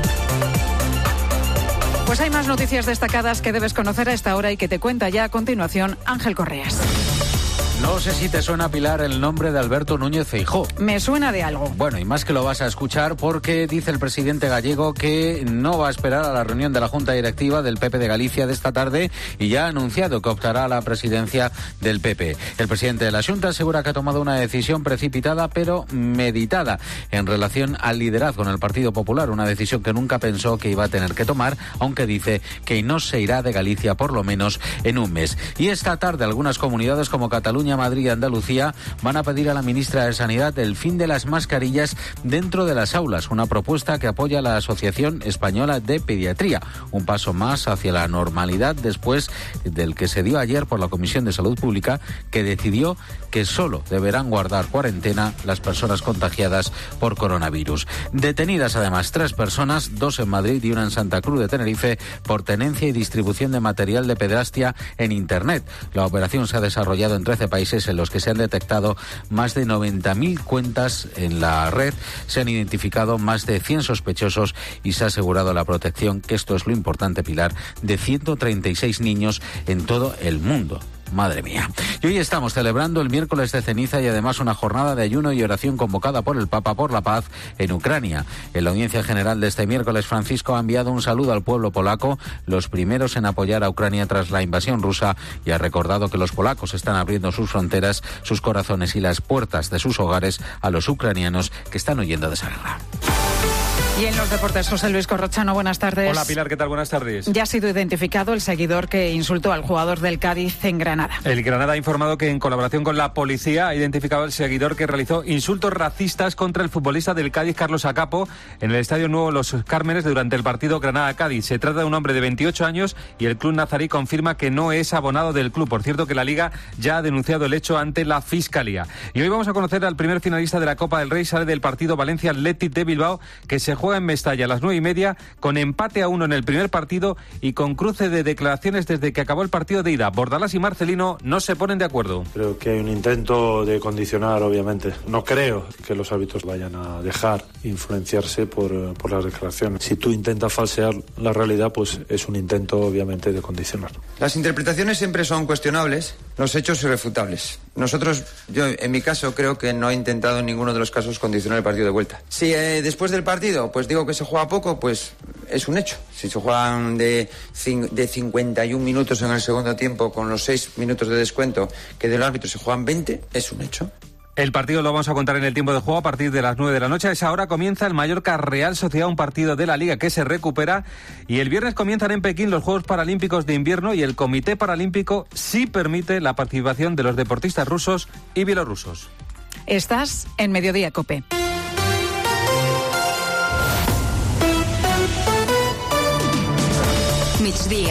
Speaker 11: Pues hay más noticias destacadas que debes conocer a esta hora y que te cuenta ya a continuación Ángel Correas.
Speaker 13: No sé si te suena, Pilar, el nombre de Alberto Núñez Feijóo.
Speaker 11: Me suena de algo.
Speaker 13: Bueno, y más que lo vas a escuchar porque dice el presidente gallego que no va a esperar a la reunión de la Junta Directiva del PP de Galicia de esta tarde y ya ha anunciado que optará a la presidencia del PP. El presidente de la Junta asegura que ha tomado una decisión precipitada pero meditada en relación al liderazgo en el Partido Popular, una decisión que nunca pensó que iba a tener que tomar, aunque dice que no se irá de Galicia por lo menos en un mes. Y esta tarde algunas comunidades como Cataluña, Madrid y Andalucía van a pedir a la ministra de Sanidad el fin de las mascarillas dentro de las aulas, una propuesta que apoya la Asociación Española de Pediatría, un paso más hacia la normalidad después del que se dio ayer por la Comisión de Salud Pública, que decidió que solo deberán guardar cuarentena las personas contagiadas por coronavirus. Detenidas además 3 personas, 2 en Madrid y una en Santa Cruz de Tenerife, por tenencia y distribución de material de pederastia en Internet. La operación se ha desarrollado en 13 países en los que se han detectado más de 90.000 cuentas en la red, se han identificado más de 100 sospechosos y se ha asegurado la protección, que esto es lo importante, Pilar, de 136 niños en todo el mundo. Madre mía. Y hoy estamos celebrando el miércoles de ceniza y además una jornada de ayuno y oración convocada por el Papa por la paz en Ucrania. En la audiencia general de este miércoles, Francisco ha enviado un saludo al pueblo polaco, los primeros en apoyar a Ucrania tras la invasión rusa, y ha recordado que los polacos están abriendo sus fronteras, sus corazones y las puertas de sus hogares a los ucranianos que están huyendo de esa guerra.
Speaker 11: Y en los deportes, José Luis Corrochano, buenas tardes.
Speaker 16: Hola, Pilar, ¿qué tal? Buenas tardes.
Speaker 11: Ya ha sido identificado el seguidor que insultó al jugador del Cádiz en Granada.
Speaker 16: El Granada ha informado que en colaboración con la policía ha identificado al seguidor que realizó insultos racistas contra el futbolista del Cádiz, Carlos Acapo, en el Estadio Nuevo Los Cármenes durante el partido Granada-Cádiz. Se trata de un hombre de 28 años y el club nazarí confirma que no es abonado del club. Por cierto, que la Liga ya ha denunciado el hecho ante la Fiscalía. Y hoy vamos a conocer al primer finalista de la Copa del Rey. Sale del partido Valencia Athletic de Bilbao, que se juega en Mestalla a las 9:30, con empate a 1 en el primer partido y con cruce de declaraciones desde que acabó el partido de ida. Bordalás y Marcelino no se ponen de acuerdo.
Speaker 17: Creo que hay un intento de condicionar, obviamente. No creo que los árbitros vayan a dejar influenciarse por las declaraciones. Si tú intentas falsear la realidad, pues es un intento, obviamente, de condicionar.
Speaker 18: Las interpretaciones siempre son cuestionables, los hechos irrefutables. Yo en mi caso creo que no he intentado en ninguno de los casos condicionar el partido de vuelta. Si después del partido pues digo que se juega poco, pues es un hecho. Si se juegan de 51 minutos en el segundo tiempo con los 6 minutos de descuento, que del árbitro se juegan 20, es un hecho.
Speaker 16: El partido lo vamos a contar en el tiempo de juego a partir de las 9 de la noche. A esa hora comienza el Mallorca Real Sociedad, un partido de la Liga que se recupera. Y el viernes comienzan en Pekín los Juegos Paralímpicos de Invierno y el Comité Paralímpico sí permite la participación de los deportistas rusos y bielorrusos.
Speaker 11: Estás en Mediodía COPE.
Speaker 19: Migdia.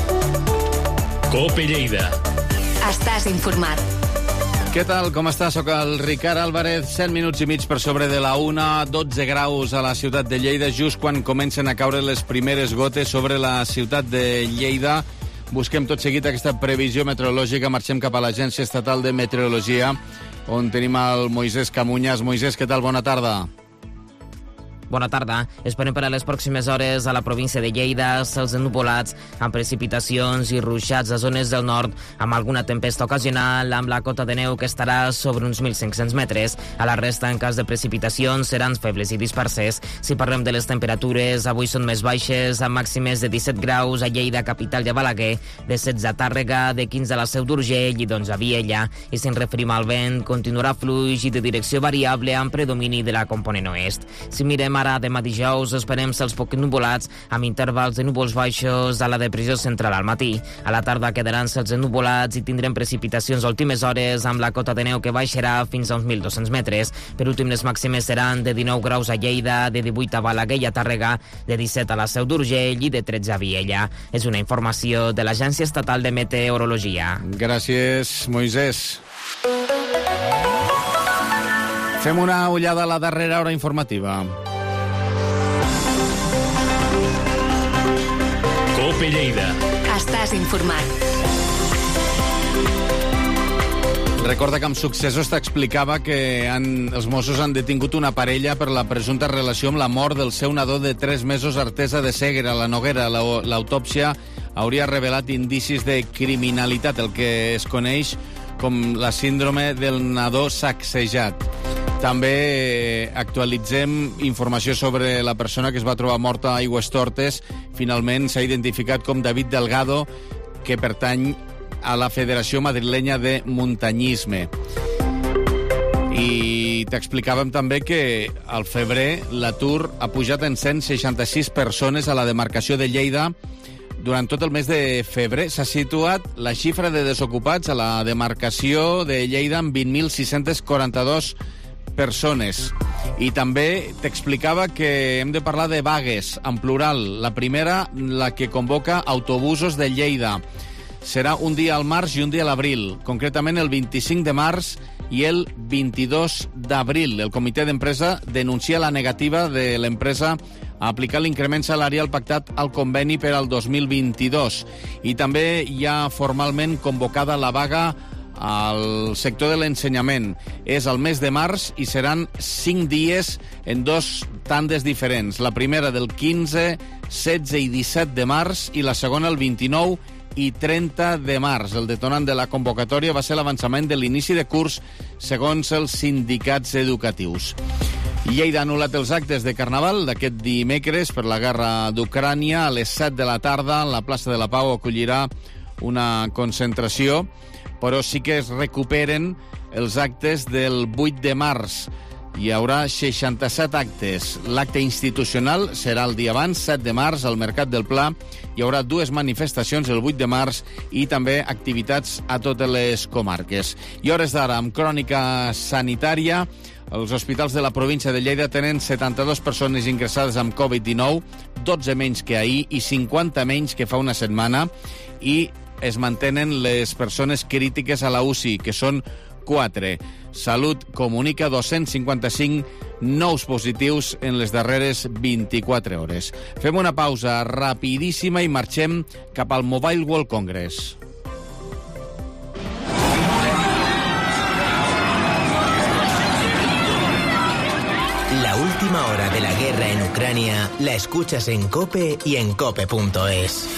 Speaker 2: COPE Lleida.
Speaker 19: Estàs informat.
Speaker 1: Què tal? Com està? Soc el Ricard Álvarez. 7 minuts i mig per sobre de la 1, 12 graus a la ciutat de Lleida, just quan comencen a caure les primeres gotes sobre la ciutat de Lleida. Busquem tot seguit aquesta previsió meteorològica. Marxem cap a l'Agència Estatal de Meteorologia, on tenim el Moisés Camuñas. Moisés, què tal? Bona tarda.
Speaker 3: Bona tarda. Esperem per a les pròximes hores a la província de Lleida cels ennuvolats amb precipitacions i ruixats a zones del nord, amb alguna tempesta ocasional, amb la cota de neu que estarà sobre uns 1.500 metres. A la resta, en cas de precipitacions, seran febles i disperses. Si parlem de les temperatures, avui són més baixes, amb màximes de 17 graus a Lleida, capital i a Balaguer, de 16 a Tàrrega, de 15 a la Seu d'Urgell i d'11 a Viella. I si ens referim al vent, continuarà fluix i de direcció variable amb predomini de la component oest. Si mirem ara demà dijous, esperem cels poc nuvolats amb intervals de núvols baixos a la depressió central al matí. A la tarda quedaran cels ennuvolats i tindrem precipitacions a últimes hores amb la cota de neu que baixarà fins a uns 1.200 metres. Per últim, les màximes seran de 19 graus a Lleida, de 18 a Balaguer i a Tàrrega, de 17 a la Seu d'Urgell i de 13 a Viella. És una informació de l'Agència Estatal de Meteorologia.
Speaker 1: Gràcies, Moisés. Fem una ullada a la darrera hora informativa.
Speaker 2: COPE Lleida.
Speaker 19: Estàs informat.
Speaker 1: Recorda que amb Successos t'explicava que els Mossos han detingut una parella per la presumpta relació amb la mort del seu nadó de 3 mesos, Artesa de Segre, a la Noguera. L'autòpsia hauria revelat indicis de criminalitat, el que es coneix com la síndrome del nadó sacsejat. També actualitzem informació sobre la persona que es va trobar morta a Aigüestortes. Finalment s'ha identificat com David Delgado, que pertany a la Federació Madrilenya de Muntanyisme. I t'explicàvem també que al febrer l'atur ha pujat en 166 persones a la demarcació de Lleida. Durant tot el mes de febrer s'ha situat la xifra de desocupats a la demarcació de Lleida en 20.642 persones. I també t'explicava que hem de parlar de vagues, en plural. La primera, la que convoca autobusos de Lleida. Serà un dia al març i un dia a l'abril, concretament el 25 de març i el 22 d'abril. El comitè d'empresa denuncia la negativa de l'empresa a aplicar l'increment salarial pactat al conveni per al 2022. I també hi ha formalment convocada la vaga al sector de l'ensenyament. És el mes de març i seran 5 dies en 2 tandes diferents. La primera del 15, 16 i 17 de març i la segona el 29 i 30 de març. El detonant de la convocatòria va ser l'avançament de l'inici de curs segons els sindicats educatius. Lleida ha anul·lat els actes de Carnaval d'aquest dimecres per la guerra d'Ucrània. A les 7 de la tarda, la plaça de la Pau acollirà una concentració, però sí que es recuperen els actes del 8 de març. Hi haurà 67 actes. L'acte institucional serà el dia abans, 7 de març, al Mercat del Pla. Hi haurà 2 manifestacions el 8 de març i també activitats a totes les comarques. I hores d'ara, amb crònica sanitària, els hospitals de la província de Lleida tenen 72 persones ingressades amb Covid-19, 12 menys que ahir i 50 menys que fa una setmana, i es mantenen les persones crítiques a la UCI, que són 4. Salut comunica 255 nous positius en les darreres 24 hores. Fem una pausa rapidíssima i marxem cap al Mobile World Congress.
Speaker 12: La última hora de la guerra en Ucrania la escuchas en COPE y en cope.es.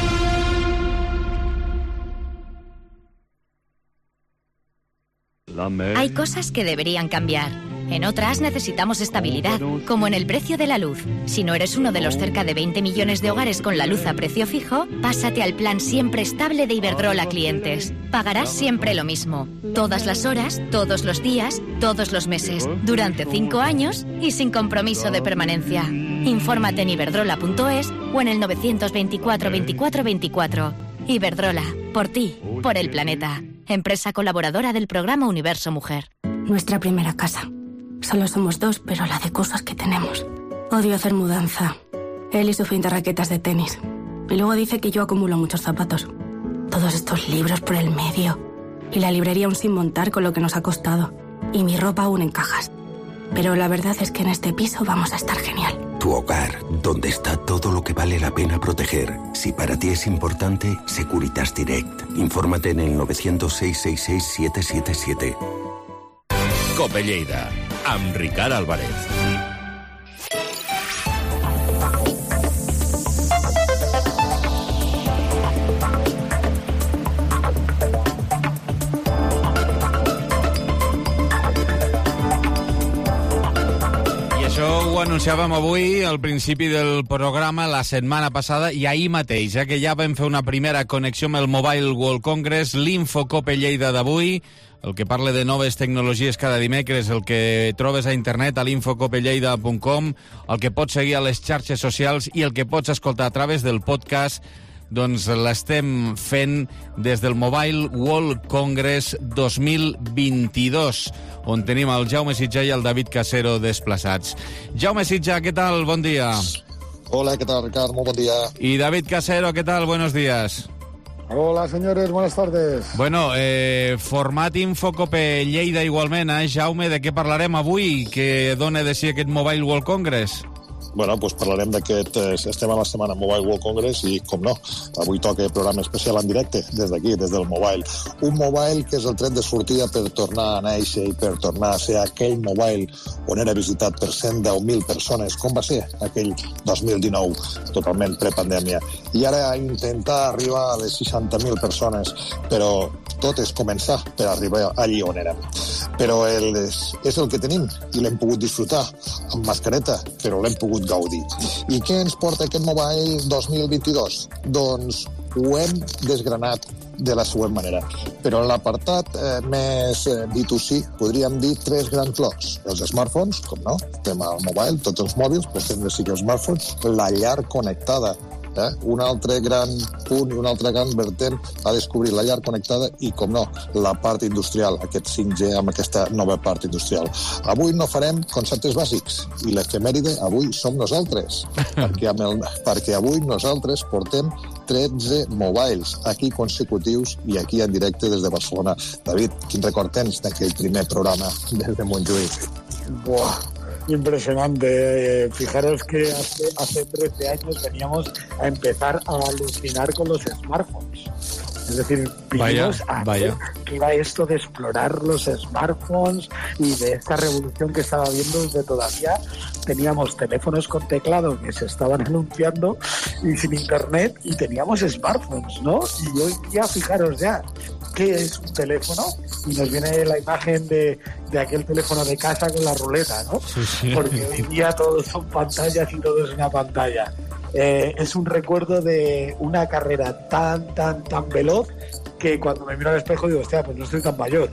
Speaker 20: Hay cosas que deberían cambiar. En otras necesitamos estabilidad, como en el precio de la luz. Si no eres uno de los cerca de 20 millones de hogares con la luz a precio fijo, pásate al plan siempre estable de Iberdrola Clientes. Pagarás siempre lo mismo. Todas las horas, todos los días, todos los meses, durante 5 años y sin compromiso de permanencia. Infórmate en iberdrola.es o en el 924 24 24. Iberdrola, por ti, por el planeta. Empresa colaboradora del programa Universo Mujer.
Speaker 21: Nuestra primera casa. Solo somos 2, pero la de cosas que tenemos. Odio hacer mudanza. Él y su fin de raquetas de tenis. Y luego dice que yo acumulo muchos zapatos. Todos estos libros por el medio. Y la librería aún sin montar con lo que nos ha costado. Y mi ropa aún en cajas. Pero la verdad es que en este piso vamos a estar genial.
Speaker 22: Tu hogar, donde está todo lo que vale la pena proteger. Si para ti es importante, Securitas Direct. Infórmate en el 900-666-777.
Speaker 6: Cope Lleida, amb Ricard Álvarez.
Speaker 1: Això ho anunciàvem avui al principi del programa, la setmana passada i ahir mateix, que ja vam fer una primera connexió amb el Mobile World Congress, l'Infocope Lleida d'avui, el que parla de noves tecnologies cada dimecres, el que trobes a internet a l'infocopelleida.com, el que pots seguir a les xarxes socials i el que pots escoltar a través del podcast. Doncs l'estem fent des del Mobile World Congress 2022, on tenim el Jaume Sitjà i el David Casero desplaçats. Jaume Sitjà, què tal? Bon dia.
Speaker 23: Hola, ¿qué tal, Ricardo? Muy buen día.
Speaker 1: Y David Casero, ¿qué tal? Buenos días.
Speaker 23: Hola, señores, buenas tardes.
Speaker 1: Bueno, format Infocope Lleida igualment, Jaume, de què parlarem avui? Què dona de si aquest Mobile World Congress?
Speaker 23: Bueno, doncs parlarem d'aquest... Estem a la setmana Mobile World Congress i, com no, avui toca programa especial en directe, des d'aquí, des del Mobile. Un Mobile que és el tret de sortida per tornar a néixer i per tornar a ser aquell Mobile on era visitat per 110.000 persones, com va ser aquell 2019, totalment prepandèmia. I ara intentar arribar a les 60.000 persones, però tot és començar per arribar allí on érem. Però és el que tenim i l'hem pogut disfrutar amb mascareta, però l'hem pogut gaudir. I què ens porta aquest Mobile 2022? Doncs ho hem desgranat de la següent manera. Però en l'apartat més B2C podríem dir 3 grans blocs. Els smartphones, com no, tema mobile, tots els mòbils, però sempre sí que els smartphones, la llar connectada, un altre gran punt i un altre gran vertent a descobrir la llar connectada i, com no, la part industrial, aquest 5G amb aquesta nova part industrial. Avui no farem conceptes bàsics i l'efemèride avui som nosaltres, perquè avui nosaltres portem 13 mobiles aquí consecutius i aquí en directe des de Barcelona. David, quin record tens d'aquell primer programa des de Montjuïc?
Speaker 4: Buah, impresionante. Fijaros que hace 13 años veníamos a empezar a alucinar con los smartphones. Es decir, vimos que iba esto de explorar los smartphones y de esta revolución que estaba viendo desde todavía. Teníamos teléfonos con teclado que se estaban anunciando y sin internet y teníamos smartphones, ¿no? Y hoy día, fijaros ya, ¿qué es un teléfono? Y nos viene la imagen de aquel teléfono de casa con la ruleta, ¿no? Sí. Porque hoy día todos son pantallas y todo es una pantalla. Es un recuerdo de una carrera tan veloz que cuando me miro al espejo digo, hostia, pues no estoy tan mayor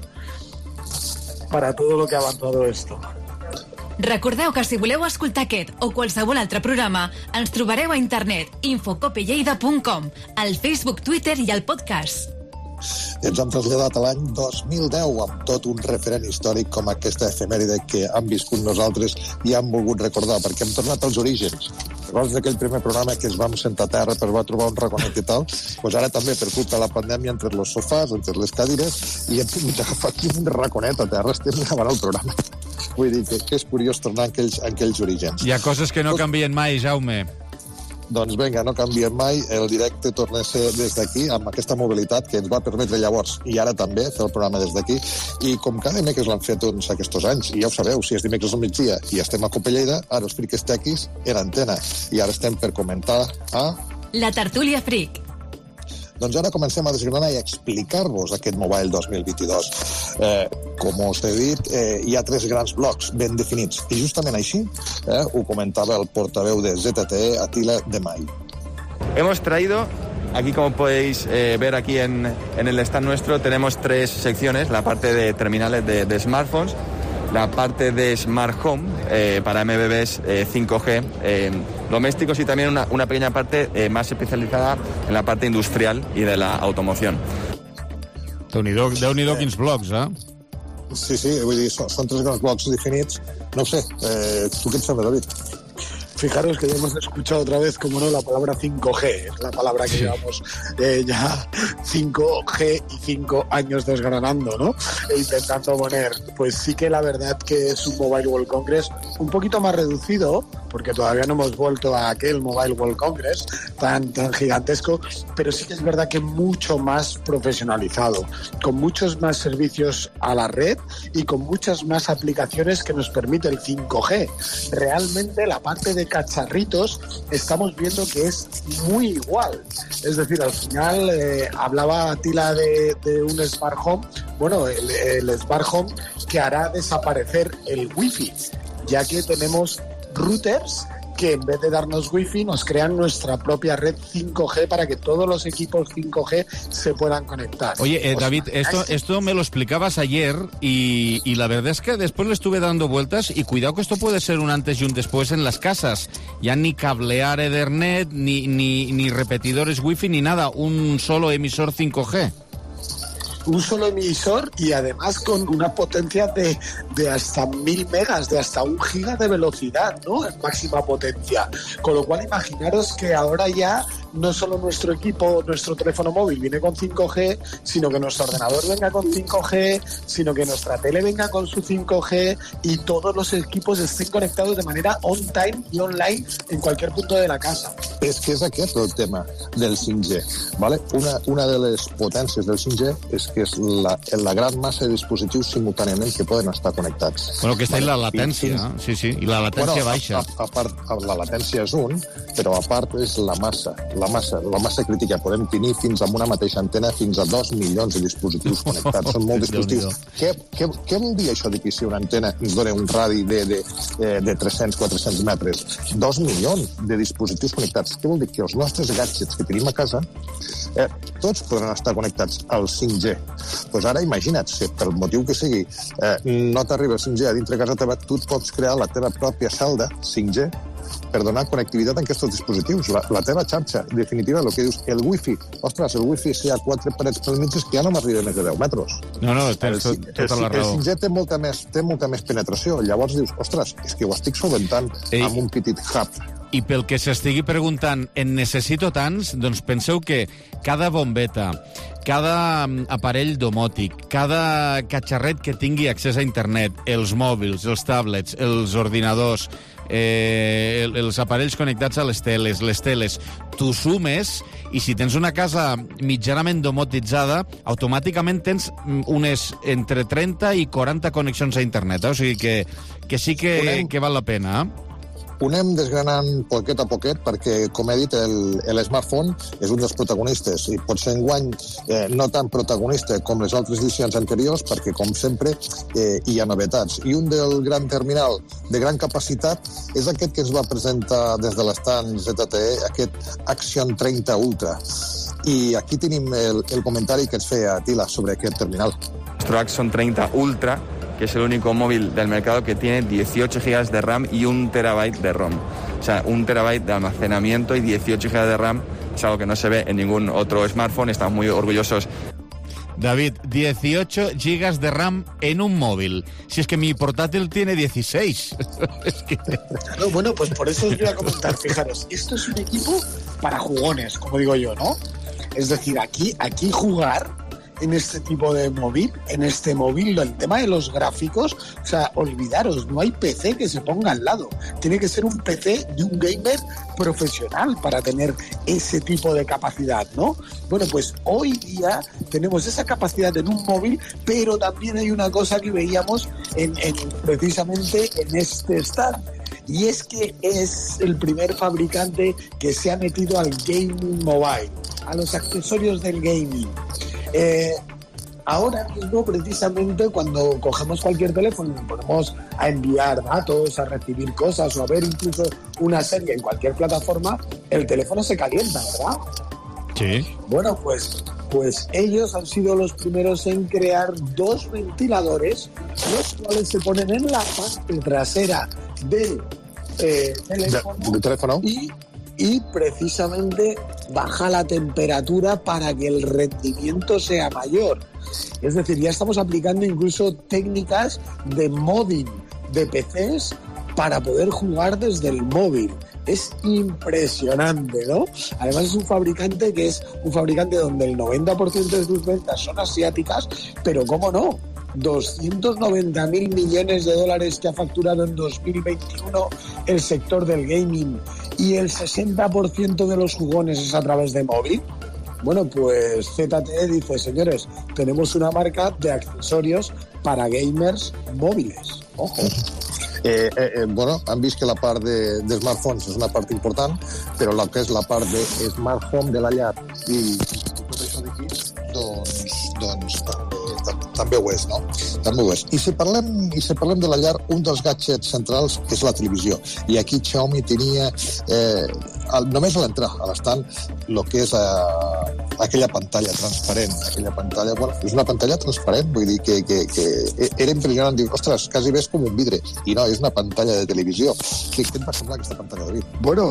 Speaker 4: para todo lo que ha avançado esto.
Speaker 5: Recordeu que si voleu escoltar aquest o qualsevol altre programa, ens trobareu a internet infocopelleida.com, al Facebook, Twitter i al podcast.
Speaker 23: I ens hem traslladat a l'any 2010 amb tot un referent històric com aquesta efemèride que hem viscut nosaltres i hem volgut recordar, perquè hem tornat als orígens. Recordes d'aquell primer programa que ens vam sentar a terra per trobar un raconet i tal? Doncs ara també, per culpa de la pandèmia, entre els sofàs, entre les cadires, i hem tingut d'agafar aquí un raconet a terra, estem gravant el programa. Vull dir que és curiós tornar a aquells orígens.
Speaker 1: Hi ha coses que no canvien mai, Jaume.
Speaker 23: Doncs vinga, no canviem mai, el directe torna a ser des d'aquí, amb aquesta mobilitat que ens va permetre llavors, i ara també, fer el programa des d'aquí, i com cada dimecres l'han fet tots aquests anys, i ja ho sabeu, si és dimecres al migdia i estem a Copelleida, ara els friques tequis en antena, i ara estem per comentar a...
Speaker 5: La tertúlia fric.
Speaker 23: Doncs ara comencem a desgranar i a explicar-vos aquest Mobile 2022. Com us he dit, hi ha 3 grans blocs ben definits. I justament així ho comentava el portaveu de ZTE, Attila De Mai.
Speaker 7: Hemos traído, aquí como podéis ver aquí en el stand nuestro, tenemos 3 secciones, la parte de terminales de smartphones, la parte de Smart Home para MBBs 5G domésticos y también una pequeña parte más especializada en la parte industrial y de la automoción.
Speaker 1: Déu-n'hi-do quins blocs,
Speaker 23: Sí, vull dir, són 3 grans blocs definits. No ho sé, tu què et sembla, David?
Speaker 4: Fijaros que ya hemos escuchado otra vez, como no, la palabra 5G. Es la palabra que llevamos ya 5G y 5 años desgranando, ¿no? E intentando poner. Pues sí que la verdad que es un Mobile World Congress un poquito más reducido, porque todavía no hemos vuelto a aquel Mobile World Congress tan gigantesco, pero sí que es verdad que mucho más profesionalizado, con muchos más servicios a la red y con muchas más aplicaciones que nos permite el 5G. Realmente la parte de cacharritos estamos viendo que es muy igual. Es decir, al final hablaba Attila de un Smart Home, bueno, el Smart Home que hará desaparecer el Wi-Fi, ya que tenemos routers que en vez de darnos wifi nos crean nuestra propia red 5G para que todos los equipos 5G se puedan conectar.
Speaker 1: Oye, David, esto me lo explicabas ayer y la verdad es que después le estuve dando vueltas y cuidado que esto puede ser un antes y un después en las casas. Ya ni cablear Ethernet, ni repetidores wifi, ni nada, un solo emisor 5G.
Speaker 4: Un solo emisor y además con una potencia de hasta 1000 megas, de hasta 1 giga de velocidad, ¿no? En máxima potencia. Con lo cual imaginaros que ahora ya no solo nuestro equipo, nuestro teléfono móvil viene con 5G, sino que nuestro ordenador venga con 5G, sino que nuestra tele venga con su 5G y todos los equipos estén conectados de manera on-time y online en cualquier punto de la casa.
Speaker 23: És que és aquest el tema del 5G, ¿vale? Una de les potències del 5G és que és la gran massa de dispositius simultàniament que poden estar connectats.
Speaker 1: Bueno, aquesta és la latència, sí, i la latència baixa.
Speaker 23: A part, la latència és un, però a part és la massa. la massa crítica. Podem tenir fins a una mateixa antena fins a 2 milions de dispositius connectats. Són molts dispositius. Què vol dir això de que si una antena ens dona un radi de 300-400 metres? 2 milions de dispositius connectats. Què vol dir? Que els nostres gadgets que tenim a casa tots podran estar connectats al 5G. Doncs ara imagina't, si pel motiu que sigui no t'arriba el 5G a dintre casa teva, tu pots crear la teva pròpia celda 5G per donar connectivitat a aquests dispositius. La teva xarxa, en definitiva, el que dius, el wifi. Ostres, el wifi, si hi ha 4 parets pel mig, és que ja no m'arriba més de 10 metres.
Speaker 1: No, tens tota la raó.
Speaker 23: El 5G té molta més penetració. Llavors dius, ostres, és que ho estic solventant amb un petit hub.
Speaker 1: I pel que s'estigui preguntant, en necessito tants? Doncs penseu que cada bombeta, cada aparell domòtic, cada catxarret que tingui accés a internet, els mòbils, els tablets, els ordinadors, els aparells connectats a les teles, tu sumes, i si tens una casa mitjanament domotitzada, automàticament tens unes entre 30 i 40 connexions a internet. O sigui que sí que val la pena,
Speaker 23: Ho anem desgranant poquet a poquet perquè, com he dit, l'smartphone és un dels protagonistes i pot ser enguany no tan protagonista com les altres edicions anteriors perquè, com sempre, hi ha novetats. I un del gran terminal de gran capacitat és aquest que ens va presentar des de l'estand ZTE, aquest Axion 30 Ultra. I aquí tenim el comentari que ens feia Atila sobre aquest terminal.
Speaker 7: Nuestro Axion 30 Ultra, que es el único móvil del mercado que tiene 18 GB de RAM y 1 TB de ROM. O sea, 1 TB de almacenamiento y 18 GB de RAM es algo que no se ve en ningún otro smartphone. Estamos muy orgullosos.
Speaker 1: David, 18 GB de RAM en un móvil. Si es que mi portátil tiene 16. Es que...
Speaker 4: No, bueno, pues por eso os voy a comentar. Fijaros, esto es un equipo para jugones, como digo yo, ¿no? Es decir, aquí jugar en este tipo de móvil, el tema de los gráficos, o sea, olvidaros, no hay PC que se ponga al lado. Tiene que ser un PC de un gamer profesional para tener ese tipo de capacidad, ¿no? Bueno, pues hoy día tenemos esa capacidad en un móvil, pero también hay una cosa que veíamos precisamente en este stand. Y es que es el primer fabricante que se ha metido al gaming mobile, a los accesorios del gaming. Ahora mismo, precisamente, cuando cogemos cualquier teléfono y nos ponemos a enviar datos, a recibir cosas o a ver incluso una serie en cualquier plataforma, el teléfono se calienta, ¿verdad?
Speaker 1: Sí.
Speaker 4: Bueno, pues ellos han sido los primeros en crear 2 ventiladores, los cuales se ponen en la parte trasera del teléfono y precisamente baja la temperatura para que el rendimiento sea mayor. Es decir, ya estamos aplicando incluso técnicas de modding de PCs para poder jugar desde el móvil. Es impresionante, ¿no? Además es un fabricante donde el 90% de sus ventas son asiáticas, pero ¿cómo no? 290.000 millones de dólares que ha facturado en 2021 el sector del gaming y el 60% de los jugones es a través de móvil. Bueno, pues ZTE dice, señores, tenemos una marca de accesorios para gamers móviles. Ojo.
Speaker 23: Bueno, han vist que la part de smartphones és una part important, però el que és la part de smart home de la llar i tot això d'aquí, doncs també ho és, no? També ho és. I si parlem de la llar, un dels gadgets centrals és la televisió. I aquí Xiaomi tenia, només a l'entrar a l'estand, el que és aquella pantalla transparent. Aquella pantalla, bueno, és una pantalla transparent, vull dir que era impressionant. Dic, ostres, quasi ves com un vidre. I no, és una pantalla de televisió. Què et va semblar aquesta pantalla, David?
Speaker 4: Bueno,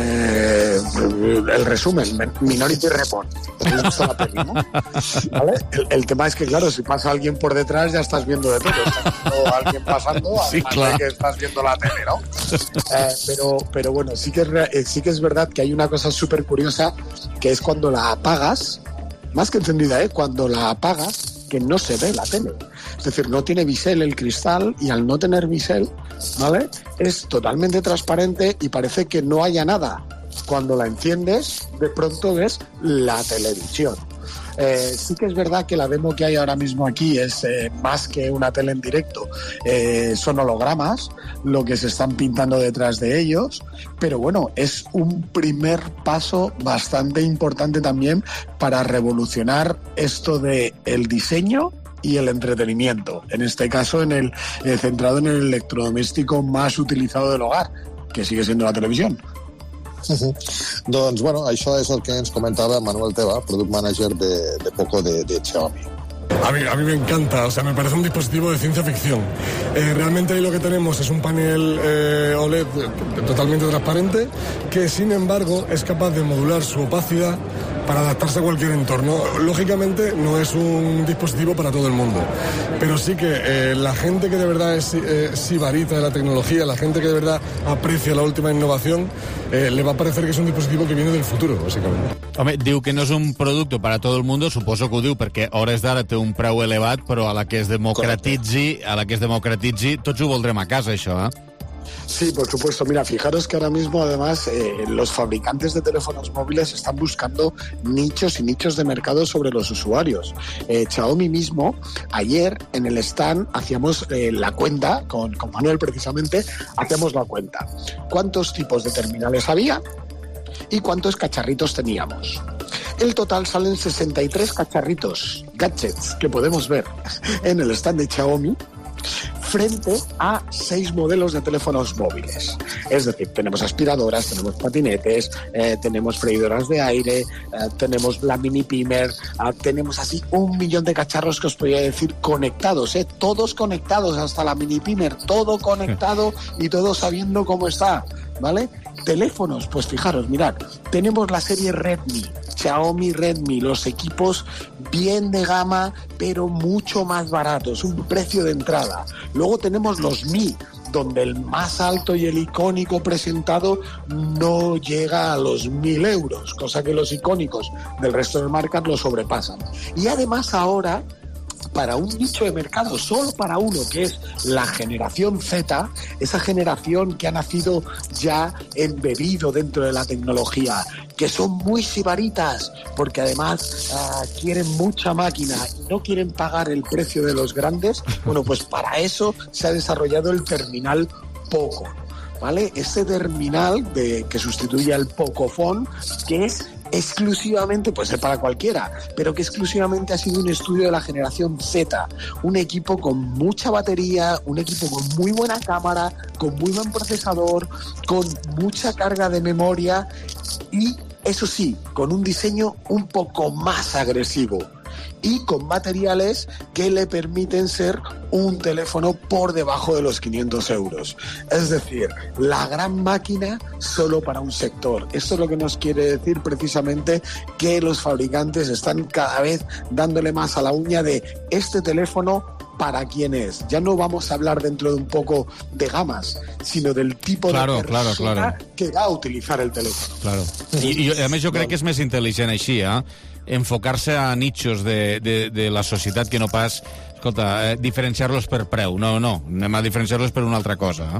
Speaker 4: el resumen, Minority Report. ¿Te gusta la peli, no? ¿Vale? El tema es que, claro, si pasa alguien por detrás ya estás viendo de todo. Estás viendo a alguien pasando,
Speaker 1: sí,
Speaker 4: además
Speaker 1: claro,
Speaker 4: de que estás viendo la tele, ¿no? Pero bueno, sí que es verdad que hay una cosa súper curiosa, que es cuando la apagas, más que encendida, cuando la apagas, que no se ve la tele. Es decir, no tiene bisel el cristal y al no tener bisel, ¿vale? Es totalmente transparente y parece que no haya nada. Cuando la enciendes, de pronto ves la televisión. Sí que es verdad que la demo que hay ahora mismo aquí es más que una tele en directo, son hologramas lo que se están pintando detrás de ellos, pero bueno, es un primer paso bastante importante también para revolucionar esto de el diseño y el entretenimiento, en este caso centrado en el electrodoméstico más utilizado del hogar, que sigue siendo la televisión.
Speaker 23: Doncs, bueno, això és el que ens comentava Manuel Teba, Product Manager de Poco de Xiaomi.
Speaker 8: A mí me encanta, o sea, me parece un dispositivo de ciencia ficción. Realmente ahí lo que tenemos es un panel OLED totalmente transparente que, sin embargo, es capaz de modular su opacidad para adaptarse a cualquier entorno. Lógicamente no es un dispositivo para todo el mundo, pero sí que la gente que de verdad es sibarita de la tecnología, la gente que de verdad aprecia la última innovación, le va a parecer que es un dispositivo que viene del futuro, básicamente.
Speaker 1: Home, diu que no és un producte per a tot el món, suposo que ho diu perquè a hores d'ara té un preu elevat, però a la que es democratitzi, tots ho voldrem a casa, això,
Speaker 4: Sí, por supuesto. Mira, fijaros que ahora mismo, además, los fabricantes de teléfonos móviles están buscando nichos y nichos de mercado sobre los usuarios. Xiaomi mismo, ayer en el stand hacíamos la cuenta, con Manuel precisamente, hacíamos la cuenta. ¿Cuántos tipos de terminales había y cuántos cacharritos teníamos? El total salen 63 cacharritos, gadgets, que podemos ver en el stand de Xiaomi, frente a 6 modelos de teléfonos móviles. Es decir, tenemos aspiradoras, tenemos patinetes, tenemos freidoras de aire, tenemos la mini pimer, tenemos así 1 millón de cacharros que os podría decir conectados, todos conectados, hasta la mini pimer, todo conectado y todo sabiendo cómo está, ¿vale? Teléfonos, pues fijaros, mirad, tenemos la serie Redmi, Xiaomi Redmi, los equipos bien de gama, pero mucho más baratos, un precio de entrada. Luego tenemos los Mi, donde el más alto y el icónico presentado no llega a los 1.000 euros, cosa que los icónicos del resto de marcas lo sobrepasan. Y además ahora, para un nicho de mercado, solo para uno, que es la generación Z, esa generación que ha nacido ya embebido dentro de la tecnología, que son muy sibaritas, porque además quieren mucha máquina y no quieren pagar el precio de los grandes, bueno, pues para eso se ha desarrollado el terminal Poco, ¿vale? Este terminal que sustituye al Pocophone, que es exclusivamente, puede ser para cualquiera, pero que exclusivamente ha sido un estudio de la generación Z, un equipo con mucha batería, un equipo con muy buena cámara, con muy buen procesador, con mucha carga de memoria y, eso sí, con un diseño un poco más agresivo y con materiales que le permiten ser un teléfono por debajo de los 500 euros. Es decir, la gran máquina solo para un sector. Esto es lo que nos quiere decir precisamente que los fabricantes están cada vez dándole más a la uña de este teléfono para quién es. Ya no vamos a hablar dentro de un poco de gamas, sino del tipo de persona que va a utilizar el teléfono.
Speaker 1: Claro. I a més jo crec que és més intel·ligent així, enfocar-se a nichos de la societat que no pas, escolta, diferenciar-los per preu. No, anem a diferenciar-los per una altra cosa.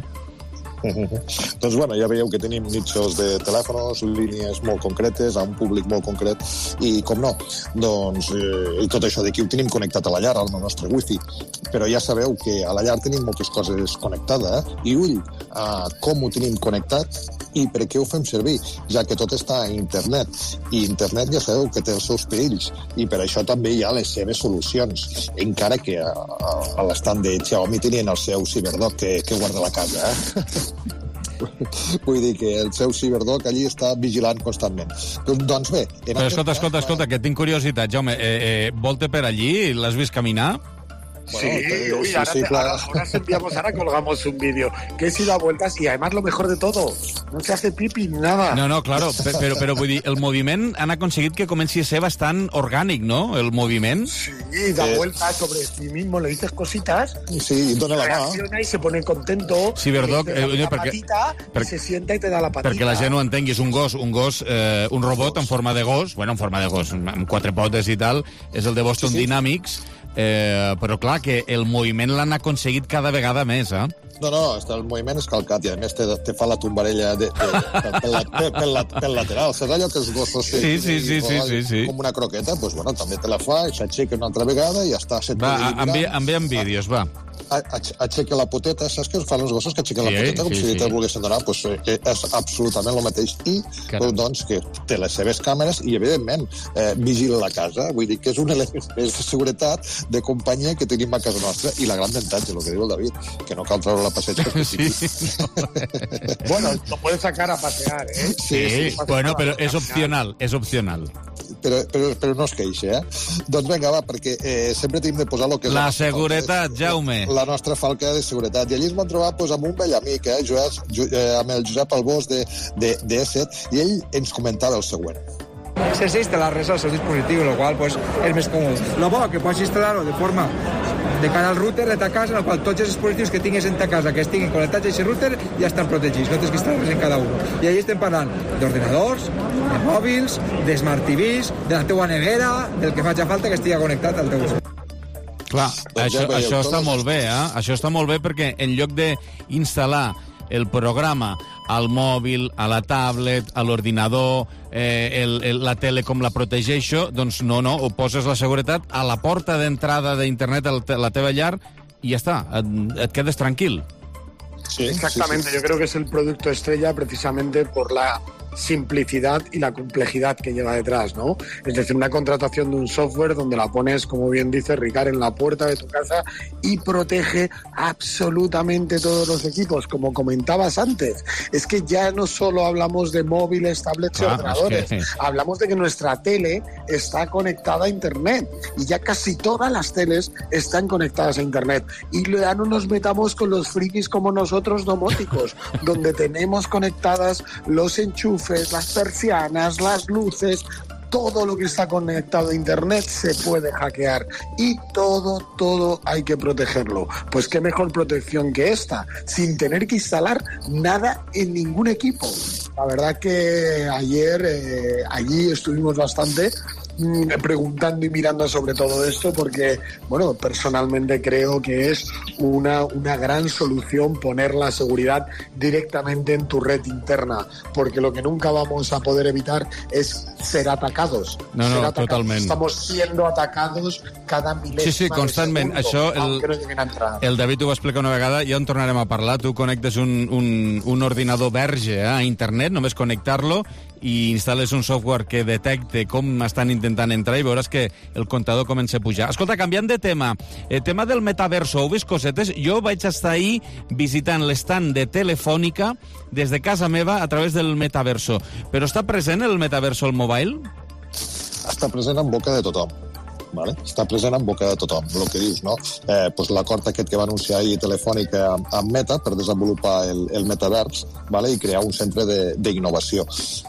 Speaker 23: Doncs bueno, ja veieu que tenim nichos de telèfons, línies molt concretes, a un públic molt concret, i com no, doncs i tot això d'aquí ho tenim connectat a la llar, al nostre wifi, però ja sabeu que a la llar tenim moltes coses connectades, i ull, com ho tenim connectat i per què ho fem servir, ja que tot està a internet, i internet ja sabeu que té els seus perills, i per això també hi ha les seves solucions, encara que a l'estant de Xiaomi tenien el seu ciberdoc que guarda la casa, Vull dir que el seu ciberdoc allí està vigilant constantment. Doncs bé...
Speaker 1: Però escolta, que tinc curiositat, Jaume. Volte per allí? L'has vist caminar?
Speaker 4: Bueno, ahora enviamos, ahora colgamos un vídeo que es ida a vueltas y además lo mejor de todo, no se hace pipi ni nada.
Speaker 1: No, claro, però vull dir, el moviment han aconseguit que comenci a ser bastant orgànic, ¿no? El moviment.
Speaker 4: Sí, da vueltas sobre sí mismo, le dices cositas,
Speaker 23: sí, y dona la
Speaker 4: reacciona y se pone contento.
Speaker 1: Ciberdoc,
Speaker 4: y se sienta y te da la patita.
Speaker 1: Perquè la gent ho entengui, és un gos, un robot en forma de gos, amb 4 potes i tal, és el de Boston Dynamics, però clar, que el moviment l'han aconseguit cada vegada més, eh?
Speaker 23: No, el moviment és calcat i a més te fa la tombarella pel lateral. Saps allò que els gossos
Speaker 1: sí.
Speaker 23: com una croqueta? Doncs bueno, també te la fa, s'aixeca una altra vegada i ja està.
Speaker 1: Va, envia'm vídeos, va.
Speaker 23: Aixeca la poteta, saps què fan els gossos que aixequen la poteta com si te volguessin donar? Doncs és absolutament el mateix. I doncs que té les seves càmeres i evidentment vigila la casa. Vull dir que és un element més de seguretat, de companyia que tenim a casa nostra i la gran avantatge, el que diu el David, que no cal treure la passeig perquè sí.
Speaker 4: Bueno, lo puedes sacar a pasear, ¿eh?
Speaker 1: Sí, bueno, però és opcional,
Speaker 23: Però no es queixa, Doncs vinga, va, perquè sempre tenim de posar el que és...
Speaker 1: La seguretat, Jaume.
Speaker 23: La nostra falca de seguretat. I allí ens vam trobar amb un vell amic, amb el Josep Albós de E7, i ell ens comentava el següent.
Speaker 9: Se instala res als seus dispositius, el qual pues, és més còmode. Lo bo que pots instal·lar-ho de forma de cara al router de ta casa, en el qual tots els dispositius que tinguis en ta casa que estiguin connectats a aquest router ja estan protegits, no tens que instal·lar res en cada un. I allà estem parlant d'ordenadors, de mòbils, de smart TVs, de la teua nevera, del que faci falta que estigui connectat al teu router.
Speaker 1: Clar, això està molt bé, Això està molt bé perquè en lloc d'instal·lar el programa al mòbil, a la tablet, a l'ordinador, la tele com la protegeixo, doncs no, ho poses la seguretat a la porta d'entrada d'internet a la teva llar i ja està, et quedes tranquil.
Speaker 4: Sí, exactamente, sí. Yo creo que es el producto estrella precisamente por la simplicidad y la complejidad que lleva detrás, ¿no? Es decir, una contratación de un software donde la pones, como bien dice Ricard, en la puerta de tu casa y protege absolutamente todos los equipos, como comentabas antes. Es que ya no solo hablamos de móviles, tablets y ordenadores, hablamos de que nuestra tele está conectada a Internet y ya casi todas las teles están conectadas a Internet. Y ya no nos metamos con los frikis como nosotros domóticos, donde tenemos conectadas los enchufes, las persianas, las luces, todo lo que está conectado a Internet se puede hackear y todo hay que protegerlo. Pues qué mejor protección que esta, sin tener que instalar nada en ningún equipo. La verdad que ayer allí estuvimos bastante preguntando y mirando sobre todo esto porque, bueno, personalmente creo que es una gran solución poner la seguridad directamente en tu red interna, porque lo que nunca vamos a poder evitar es ser atacados.
Speaker 1: Totalment.
Speaker 4: Estamos siendo atacados cada mil·lèsima
Speaker 1: Sí, constantment. Això el David ho va explicar una vegada, ja en tornarem a parlar. Tu connectes un ordinador verge a internet, només connectar-lo, i instal·les un software que detecte com estan intentant entrar i veuràs que el comptador comença a pujar. Escolta, canviant de tema, el tema del metaverso, heu vist cosetes? Jo vaig estar ahir visitant l'estand de Telefònica des de casa meva a través del metaverso. Però està present el metaverso al mobile?
Speaker 23: Està present en boca de tothom. Vale? Està present en boca de tothom, el que dius, no? Pues l'acord aquest que va anunciar ahir Telefònica amb Meta per desenvolupar el metavers, vale? I crear un centre d'innovació.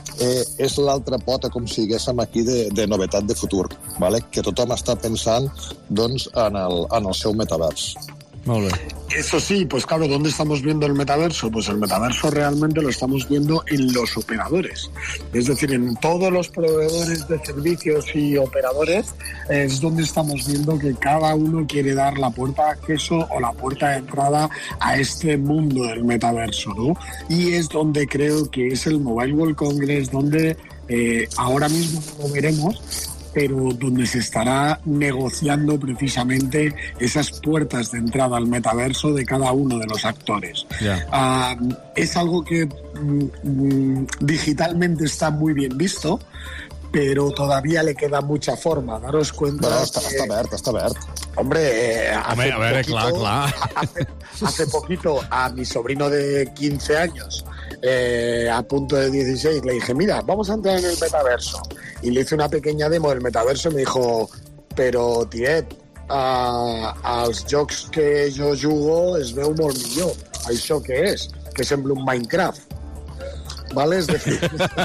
Speaker 23: És l'altra pota, com si diguéssim aquí, de novetat de futur, vale? Que tothom està pensant doncs, en el seu metavers.
Speaker 1: Molt bé.
Speaker 4: Eso sí, pues claro, ¿dónde estamos viendo el metaverso? Pues el metaverso realmente lo estamos viendo en los operadores. Es decir, en todos los proveedores de servicios y operadores es donde estamos viendo que cada uno quiere dar la puerta de acceso o la puerta de entrada a este mundo del metaverso, ¿no? Y es donde creo que es el Mobile World Congress, donde ahora mismo lo veremos, pero donde se estará negociando precisamente esas puertas de entrada al metaverso de cada uno de los actores. Yeah. Es algo que digitalmente está muy bien visto, pero todavía le queda mucha forma. Daros cuenta...
Speaker 23: Bueno, està verd.
Speaker 4: Hombre,
Speaker 1: claro.
Speaker 4: Hace poquito a mi sobrino de 15 años, a punto de 16, le dije, mira, vamos a entrar en el metaverso. Y le hice una pequeña demo del metaverso y me dijo, però, tiet, als jocs que jo jugo es veu molt millor. Això què és? Que sembla un Minecraft. ¿Vale? Es decir,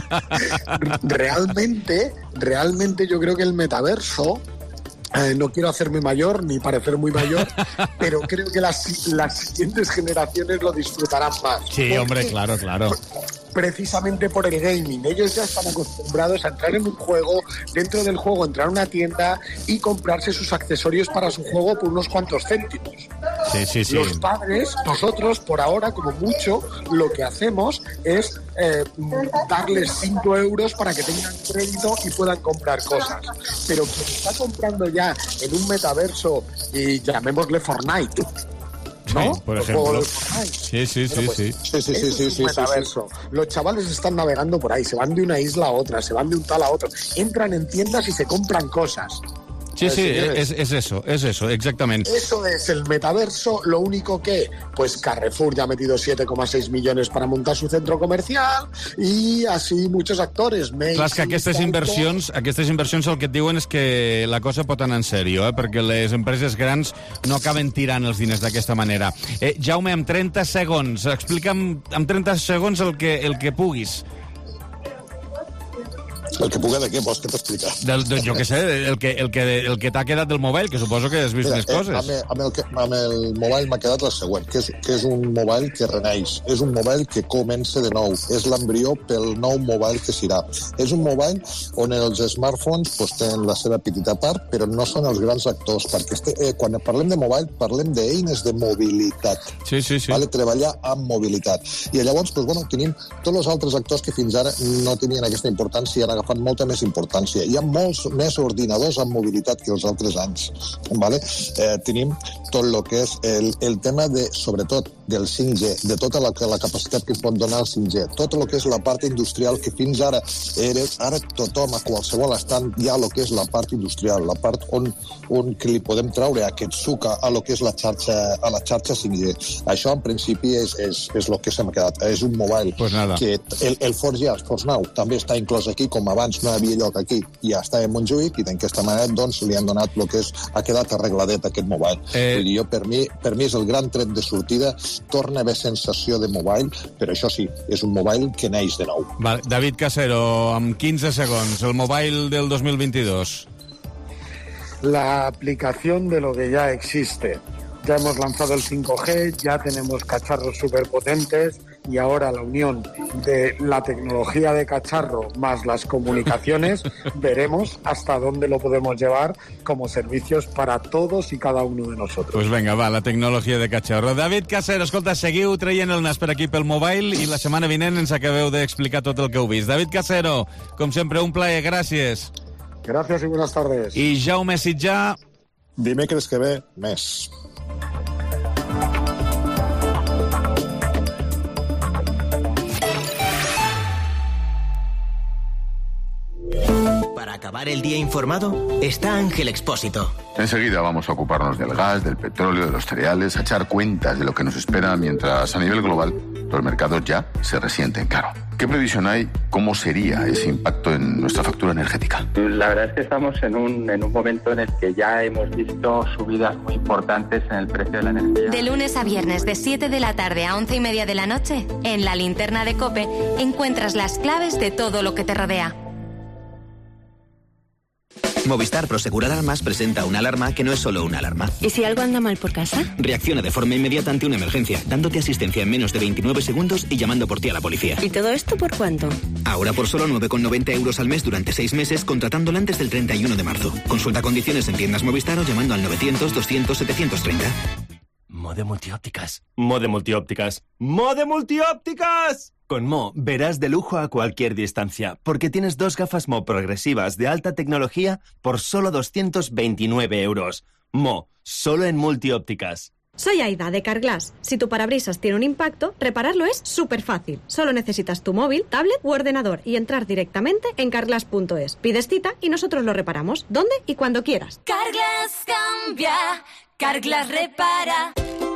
Speaker 4: realmente yo creo que el metaverso, no quiero hacerme mayor ni parecer muy mayor, pero creo que las siguientes generaciones lo disfrutarán más.
Speaker 1: Sí, hombre, claro.
Speaker 4: precisamente por el gaming. Ellos ya están acostumbrados a entrar en un juego, dentro del juego entrar a una tienda y comprarse sus accesorios para su juego por unos cuantos céntimos.
Speaker 1: Sí.
Speaker 4: Los padres, nosotros, por ahora, como mucho, lo que hacemos es darles 5 euros para que tengan crédito y puedan comprar cosas. Pero quien está comprando ya en un metaverso, y llamémosle Fortnite, ¿no?
Speaker 1: Sí, por ejemplo. Sí.
Speaker 4: Es un metaverso. Los chavales están navegando por ahí, se van de una isla a otra, se van de un tal a otro, entran en tiendas y se compran cosas.
Speaker 1: Sí, es eso, exactamente.
Speaker 4: Eso es el metaverso, lo único que, pues Carrefour ya ha metido 7,6 millones para montar su centro comercial i així muchos actors.
Speaker 1: Clar, és que aquestes inversions el que et diuen és que la cosa pot anar en sèrio, perquè les empreses grans no acaben tirant els diners d'aquesta manera. Jaume, en 30 segons, explica'm en 30 segons el que puguis.
Speaker 23: El que puga de què vols que t'explica?
Speaker 1: Jo què sé, el que t'ha quedat del mobile, que suposo que has vist més coses.
Speaker 23: Amb el mobile m'ha quedat el següent, que és un mobile que reneix, és un mobile que comença de nou, és l'embrió pel nou mobile que serà. És un mobile on els smartphones tenen la seva petita part, però no són els grans actors, perquè quan parlem de mobile parlem d'eines de mobilitat.
Speaker 1: Sí.
Speaker 23: Vale? Treballar amb mobilitat. I llavors, tenim tots els altres actors que fins ara no tenien aquesta importància i han agafat molta més importància. Hi ha molts més ordinadors amb mobilitat que els altres anys. Vale? Tenim tot el que és el tema sobretot del 5G, de tota la capacitat que pot donar el 5G, tot el que és la part industrial que fins ara ara tothom, a qualsevol estant, hi ha el que és la part industrial, la part on que li podem traure aquest suc a lo que és la xarxa 5G. Això, en principi, és el que se m'ha quedat. És un mobile que el Forge, el Force Now, també està inclòs aquí, com abans no hi havia lloc aquí, i ja està a Montjuïc, i d'aquesta manera doncs li han donat el que és, ha quedat arregladet aquest mobile. Vull dir, per mi és el gran tret de sortida, torna a haver sensació de mobile, però això sí, és un mobile que neix de nou.
Speaker 1: Vale. David Casero, amb 15 segons, el mobile del 2022.
Speaker 4: La aplicación de lo que ya existe. Ya hemos lanzado el 5G, ya tenemos cacharros superpotentes y ahora la unión de la tecnología de cacharro más las comunicaciones, veremos hasta dónde lo podemos llevar como servicios para todos y cada uno de nosotros.
Speaker 1: Pues venga, va, la tecnologia de cacharro. David Casero, escolta, seguiu traient el nas per aquí pel mobile i la setmana vinent ens acabeu d'explicar tot el que heu vist. David Casero, com sempre, un plaer, gràcies.
Speaker 4: Gracias y buenas tardes.
Speaker 1: I Jaume Sitjà...
Speaker 23: Dimecres que ve, més.
Speaker 12: Para acabar el día informado, está Ángel Expósito.
Speaker 10: Enseguida vamos a ocuparnos del gas, del petróleo, de los cereales, a echar cuentas de lo que nos espera mientras a nivel global los mercados ya se resienten, claro. ¿Qué previsión hay? ¿Cómo sería ese impacto en nuestra factura energética?
Speaker 14: La verdad es que estamos en un momento en el que ya hemos visto subidas muy importantes en el precio de la energía.
Speaker 19: De lunes a viernes, de 7 de la tarde a 11:30 de la noche, en la linterna de COPE, encuentras las claves de todo lo que te rodea.
Speaker 12: Movistar Prosegur Alarmas presenta una alarma que no es solo una alarma.
Speaker 21: ¿Y si algo anda mal por casa?
Speaker 12: Reacciona de forma inmediata ante una emergencia, dándote asistencia en menos de 29 segundos y llamando por ti a la policía.
Speaker 21: ¿Y todo esto por cuánto?
Speaker 12: Ahora por solo 9,90 euros al mes durante 6 meses, contratándola antes del 31 de marzo. Consulta condiciones en tiendas Movistar o llamando al 900 200 730.
Speaker 15: Mode Multiópticas. Mode Multiópticas. ¡Mode Multiópticas! Con Mo verás de lujo a cualquier distancia, porque tienes 2 gafas Mo progresivas de alta tecnología por solo 229 euros. Mo, solo en Multiópticas.
Speaker 24: Soy Aida, de Carglass. Si tu parabrisas tiene un impacto, repararlo es súper fácil. Solo necesitas tu móvil, tablet u ordenador y entrar directamente en carglass.es. Pides cita y nosotros lo reparamos, donde y cuando quieras.
Speaker 19: Carglass cambia, Carglass repara.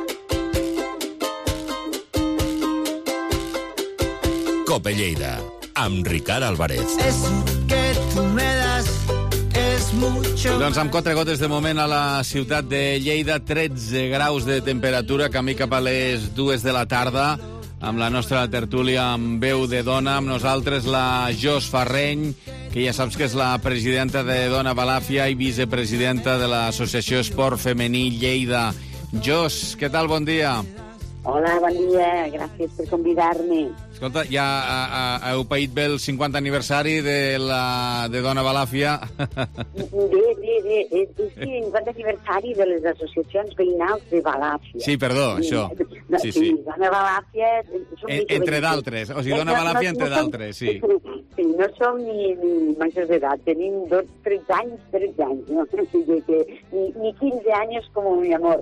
Speaker 6: Cope Lleida, amb Ricard Álvarez.
Speaker 25: Eso que tú me das es mucho...
Speaker 1: Doncs amb 4 gotes de moment a la ciutat de Lleida, 13 graus de temperatura, camí cap a les 2 de la tarda, amb la nostra tertúlia amb veu de dona, amb nosaltres la Jos Farreny, que ja saps que és la presidenta de Dona Balàfia i vicepresidenta de l'Associació Esport Femení Lleida. Jos, què tal? Bon dia.
Speaker 26: Hola, bon dia. Gràcies per convidar-me.
Speaker 1: Escolta, ja heu paït bé el 50 aniversari de Dona Balàfia?
Speaker 11: Bé, és el 50 aniversari de les associacions veïnals de Balàfia.
Speaker 1: Sí, perdó, això.
Speaker 11: Sí, Dona Balàfia...
Speaker 1: Entre d'altres, o sigui, Dona Balàfia entre d'altres, sí.
Speaker 11: Sí, no som ni majors d'edat, tenim 13 anys, no? Ni 15 anys com mi amor.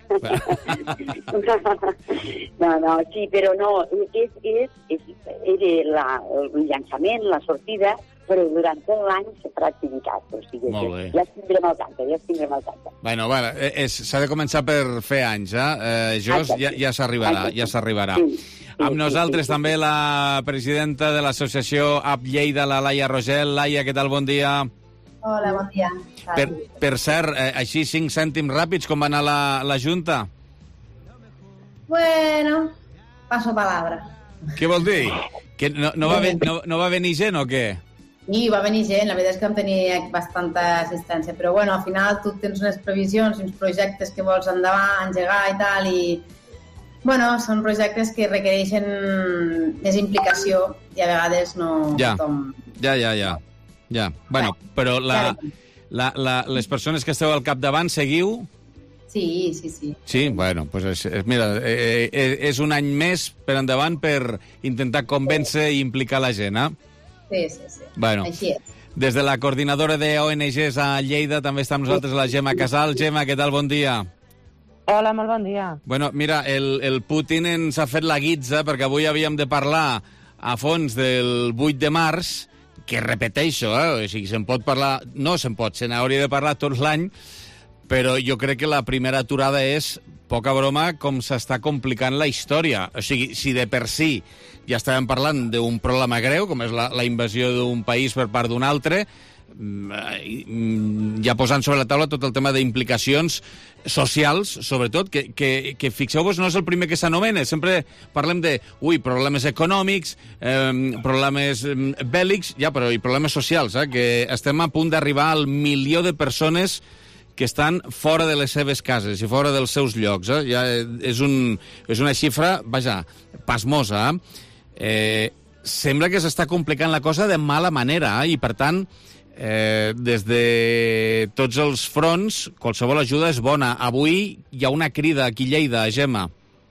Speaker 11: No, sí, però no, era el llançament, la sortida, però durant tot l'any se farà activitat. O sigui, ja tindrem al tanto.
Speaker 1: Bueno, s'ha de començar per fer anys, Jos, ja s'arribarà. Amb nosaltres també la presidenta de l'associació App Lleida, la Laia Rogel. Laia, què tal? Bon dia.
Speaker 13: Hola, bon dia.
Speaker 1: Per cert, així 5 cèntims ràpids, com va anar la Junta?
Speaker 13: Bueno, paso palabra.
Speaker 1: Què vol dir? Que no va venir gent o què?
Speaker 13: Sí, va venir gent, la veritat és que vam tenir bastanta assistència, però bueno, al final tu tens unes previsions, uns projectes que vols engegar i tal, i bueno, són projectes que requereixen més implicació i a vegades no...
Speaker 1: Ja. Bueno, però les persones que esteu al capdavant seguiu?
Speaker 13: Sí.
Speaker 1: Sí, bueno, pues mira, és un any més per endavant per intentar convèncer i implicar la gent,
Speaker 13: Sí.
Speaker 1: Bueno,
Speaker 13: així és.
Speaker 1: Des de la coordinadora d'ONGs a Lleida també està amb nosaltres la Gemma Casal. Gemma, què tal? Bon dia.
Speaker 16: Hola, molt bon dia.
Speaker 1: Bueno, mira, el Putin ens ha fet la guitza perquè avui havíem de parlar a fons del 8 de març, que repeteixo, o sigui, se'n pot parlar... No se'n pot, se n'hauria de parlar tot l'any, però jo crec que la primera aturada és, poca broma, com s'està complicant la història. O sigui, si de per si ja estàvem parlant d'un problema greu, com és la invasió d'un país per part d'un altre, ja posant sobre la taula tot el tema d'implicacions socials, sobretot, que fixeu-vos, no és el primer que s'anomena. Sempre parlem de, problemes econòmics, problemes bèl·lics, però i problemes socials, que estem a punt d'arribar al 1 milió de persones que estan fora de les seves cases i fora dels seus llocs. Ja és una xifra, pasmosa. Sembla que s'està complicant la cosa de mala manera i, per tant, des de tots els fronts, qualsevol ajuda és bona. Avui hi ha una crida aquí a Lleida, Gemma.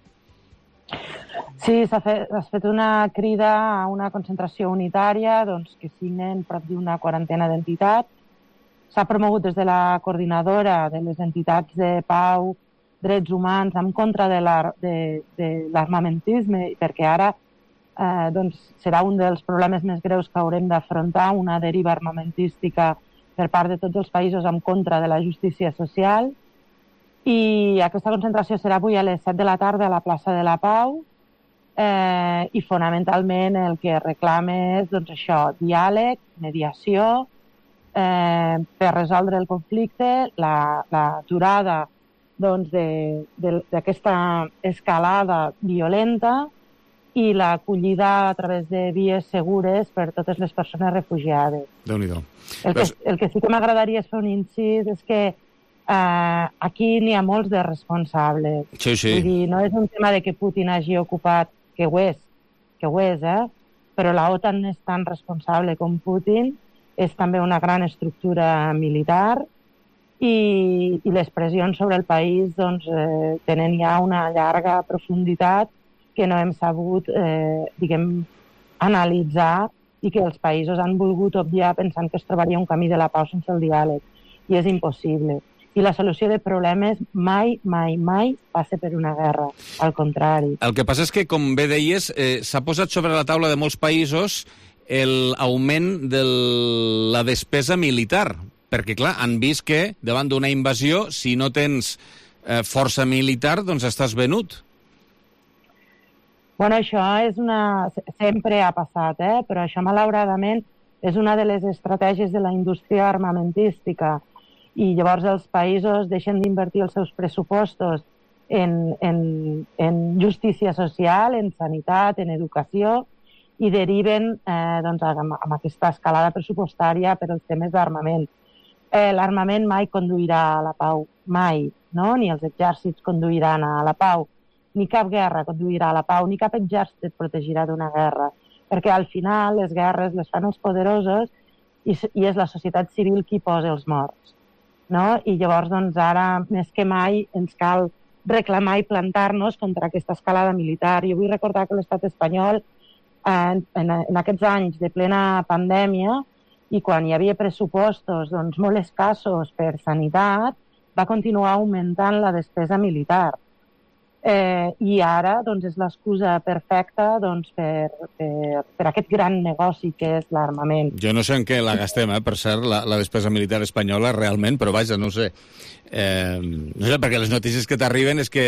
Speaker 16: Sí, s'ha fet una crida a una concentració unitària que signen prop d'una quarantena d'entitats. S'ha promogut des de la coordinadora de les entitats de pau, drets humans, en contra de l'armamentisme, perquè ara serà un dels problemes més greus que haurem d'afrontar, una deriva armamentística per part de tots els països en contra de la justícia social. I aquesta concentració serà avui a les 7 de la tarda a la plaça de la Pau, i fonamentalment el que reclama és diàleg, mediació, per resoldre el conflicte, l'aturada d'aquesta escalada violenta i l'acollida a través de vies segures per totes les persones refugiades.
Speaker 1: Déu-n'hi-do.
Speaker 16: El que sí que m'agradaria és fer un incís és que aquí n'hi ha molts de responsables.
Speaker 1: Sí.
Speaker 16: Vull dir, no és un tema de que Putin hagi ocupat, que ho és, però la OTAN no és tan responsable com Putin, és també una gran estructura militar i les pressions sobre el país tenen ja una llarga profunditat que no hem sabut, analitzar i que els països han volgut obviar pensant que es trobaria un camí de la pau sense el diàleg. I és impossible. I la solució de problemes mai passa per una guerra. Al contrari.
Speaker 1: El que passa és que, com bé deies, s'ha posat sobre la taula de molts països l'augment de la despesa militar. Perquè, clar, han vist que davant d'una invasió, si no tens força militar, doncs estàs venut.
Speaker 16: Bueno, això sempre ha passat, però això, malauradament, és una de les estratègies de la indústria armamentística. I llavors els països deixen d'invertir els seus pressupostos en justícia social, en sanitat, en educació, i deriven amb aquesta escalada pressupostària per als temes d'armament. L'armament mai conduirà a la pau, mai, no? Ni els exèrcits conduiran a la pau. ni cap guerra conduirà a la pau, ni cap exèrcit et protegirà d'una guerra, perquè al final les guerres les fan els poderosos i és la societat civil qui posa els morts, no? I llavors, doncs, ara, més que mai, ens cal reclamar i plantar-nos contra aquesta escalada militar. Jo vull recordar que l'estat espanyol, en aquests anys de plena pandèmia, i quan hi havia pressupostos doncs, molt escassos per sanitat, va continuar augmentant la despesa militar. I ara doncs, és l'excusa perfecta doncs, per aquest gran negoci que és l'armament.
Speaker 1: Jo no sé en què la gastem, per cert, la despesa militar espanyola realment, però vaja, no sé. No sé, perquè les notícies que t'arriben és que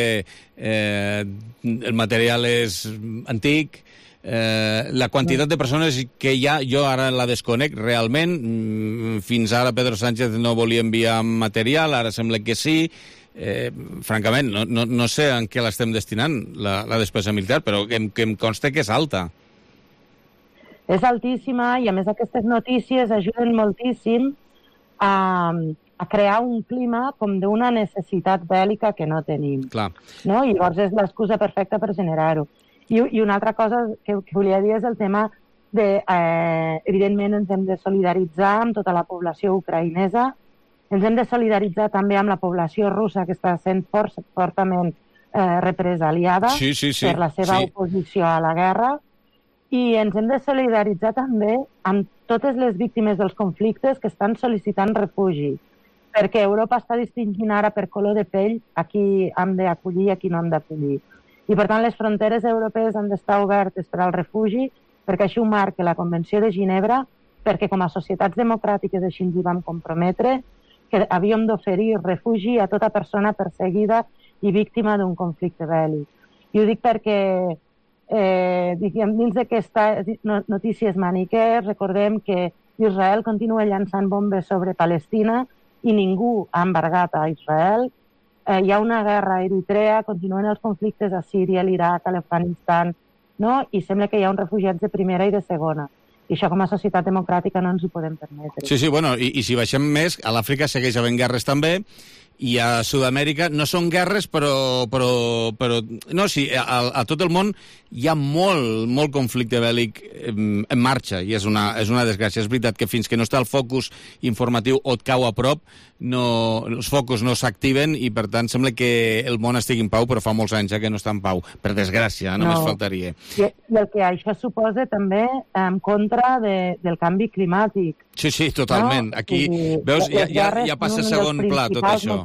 Speaker 1: el material és antic, la quantitat de persones que hi ha, jo ara la desconec realment. Fins ara Pedro Sánchez no volia enviar material, ara sembla que sí. Francament, no sé en què l'estem destinant, la despesa militar, però que em consta que és alta.
Speaker 16: És altíssima i, a més, aquestes notícies ajuden moltíssim a crear un clima com d'una necessitat bèl·lica que no tenim.
Speaker 1: Clar.
Speaker 16: No? I llavors és l'excusa perfecta per generar-ho. I una altra cosa que volia dir és el tema de, evidentment, ens hem de solidaritzar amb tota la població ucraïnesa. Ens hem de solidaritzar també amb la població russa, que està sent fortament represaliada per la seva oposició a la guerra. I ens hem de solidaritzar també amb totes les víctimes dels conflictes que estan sol·licitant refugi, perquè Europa està distingint ara per color de pell a qui hem d'acollir i a qui no hem d'acollir. I, per tant, les fronteres europees han d'estar obertes per al refugi, perquè així ho marca la Convenció de Ginebra, perquè com a societats democràtiques així ens hi vam comprometre, que havíem d'oferir refugi a tota persona perseguida i víctima d'un conflicte bèl·lic. I ho dic perquè dins d'aquestes notícies maniquers recordem que Israel continua llançant bombes sobre Palestina i ningú ha embargat a Israel. Hi ha una guerra a Eritrea, continuen els conflictes a Síria, l'Iraq, a l'Afganistan, no? I sembla que hi ha uns refugiats de primera i de segona. I això com a societat democràtica no ens ho podem permetre.
Speaker 1: Sí, bueno, i si baixem més, a l'Àfrica segueix havent guerres també, i a Sud-amèrica no són guerres, però no, sí, a tot el món hi ha molt conflicte bèl·lic en marxa, i és una desgràcia. És veritat que fins que no està el focus informatiu o et cau a prop, els focus no s'activen i, per tant, sembla que el món estigui en pau, però fa molts anys que no està en pau. Per desgràcia, només faltaria.
Speaker 16: I el que això suposa també en contra del canvi climàtic.
Speaker 1: Sí, totalment. No? Aquí, veus, ja passa a segon pla tot això.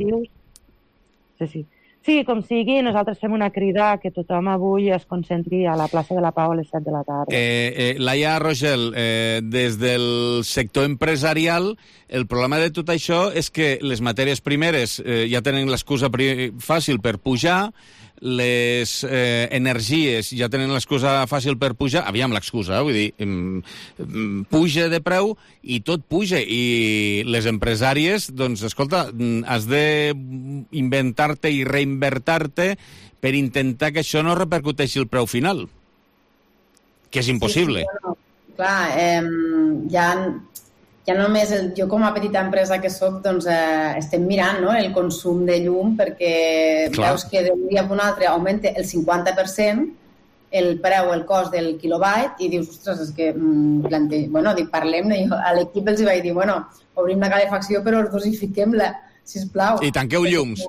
Speaker 16: Sí, com sigui, nosaltres fem una crida que tothom avui es concentri a la plaça de la Pau a les 7 de la tarda.
Speaker 1: Laia Rogel, des del sector empresarial, el problema de tot això és que les matèries primeres ja tenen l'excusa fàcil per pujar, les energies ja tenen l'excusa fàcil per pujar, aviam l'excusa, vull dir, puja de preu i tot puja, i les empresàries, doncs, escolta, has d'inventar-te i reinvertir-te per intentar que això no repercuteixi el preu final, que és impossible.
Speaker 13: Sí, bueno, clar, ja només jo com a petita empresa que soc, doncs estem mirant, no?, el consum de llum, perquè veus que d'un dia per un altre augmenta el 50% el preu, el cost del quilobyte, i dius, ostres, és que, parlem, a l'equip els vaig dir, obrim la calefacció però dosifiquem-la, sisplau.
Speaker 1: I tanqueu llums,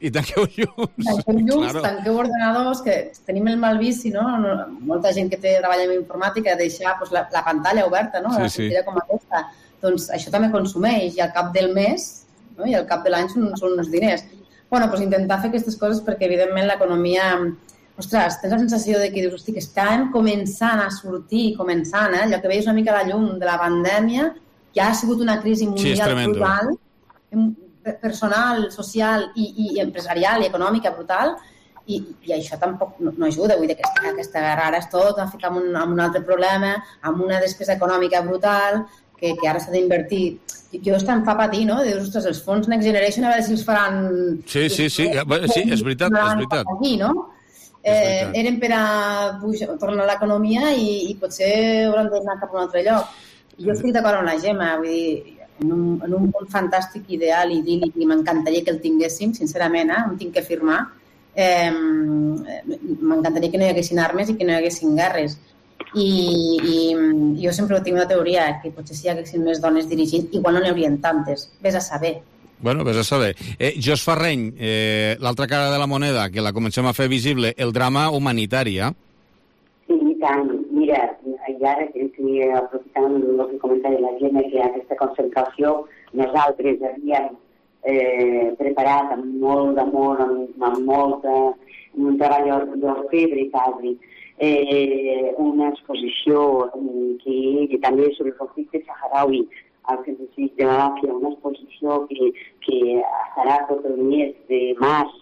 Speaker 13: tanqueu ordenadors, que tenim el mal vici, no? Molta gent que treballa en informàtica deixa la pantalla oberta, no? La sortida com aquesta. Doncs això també consumeix, i al cap del mes, no? I al cap de l'any són uns diners. Doncs intentar fer aquestes coses perquè, evidentment, l'economia... Ostres, tens la sensació de que dius, hosti, que estan començant a sortir, allò que veies una mica la llum de la pandèmia, ja ha sigut una crisi mundial brutal, personal, social i empresarial i econòmica brutal, i això tampoc no ajuda. Vull dir que aquesta guerra ara és tot, ha ficat amb un altre problema, amb una despesa econòmica brutal, que ara s'ha d'invertir. Jo em fa patir, no? Dius, ostres, els fons Next Generation, a veure si els faran...
Speaker 1: Sí, és veritat.
Speaker 13: Aquí, no? Eren per a tornar a l'economia i potser hauran d'anar cap a un altre lloc. Jo estic d'acord amb la Gemma, vull dir, en un món fantàstic, ideal, idíl·lic, i m'encantaria que el tinguéssim, sincerament, em tinc que firmar, m'encantaria que no hi haguessin armes i que no hi haguessin guerres. I jo sempre tinc una teoria que potser si hi haguessin més dones dirigint, igual no n'hi haurien tantes. Vés a saber.
Speaker 1: Bueno, vés a saber. Jos Farreny, l'altra cara de la moneda, que la comencem a fer visible, el drama humanitari,
Speaker 11: Sí, i tant. Mira, i ara, aprofitant el que comentava la gent, que aquesta concentració nosaltres havíem preparat amb molt d'amor, amb un treball d'orfebre quasi, una exposició que també sobre el conflicte saharaui al Centre de Valàquia, una exposició que estarà tot el mes de març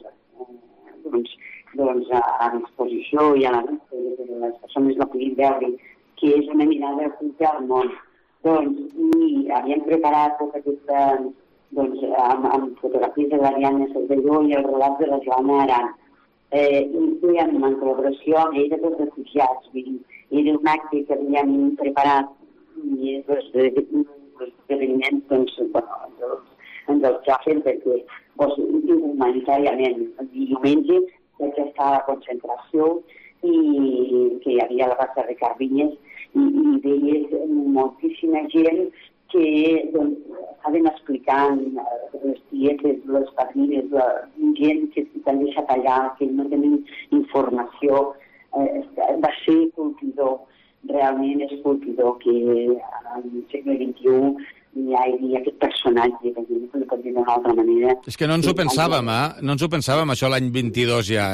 Speaker 11: a l'exposició i a la vista de les persones la puguin veure, que és una mirada oculta al món. I havíem preparat tot aquesta, amb fotografies de l'Ariadna Cervelló i el relat de la Joana Aran. I fèiem en col·laboració amb ella dels refugiats. Era un acte que havíem preparat i l'esdeveniment ens el xafen perquè humanitàriament diumenge aquesta concentració i que hi havia la raça de Carvinyes i veies moltíssima gent que estaven explicant les tietes, les padrines, gent que s'han deixat allà, que no tenen informació. Va ser colpidor, realment és colpidor que al segle XXI hi hagi aquest personatge, que no ho pot dir d'una altra manera.
Speaker 1: És que no ens ho pensàvem, No ens ho pensàvem, això l'any 22 ja,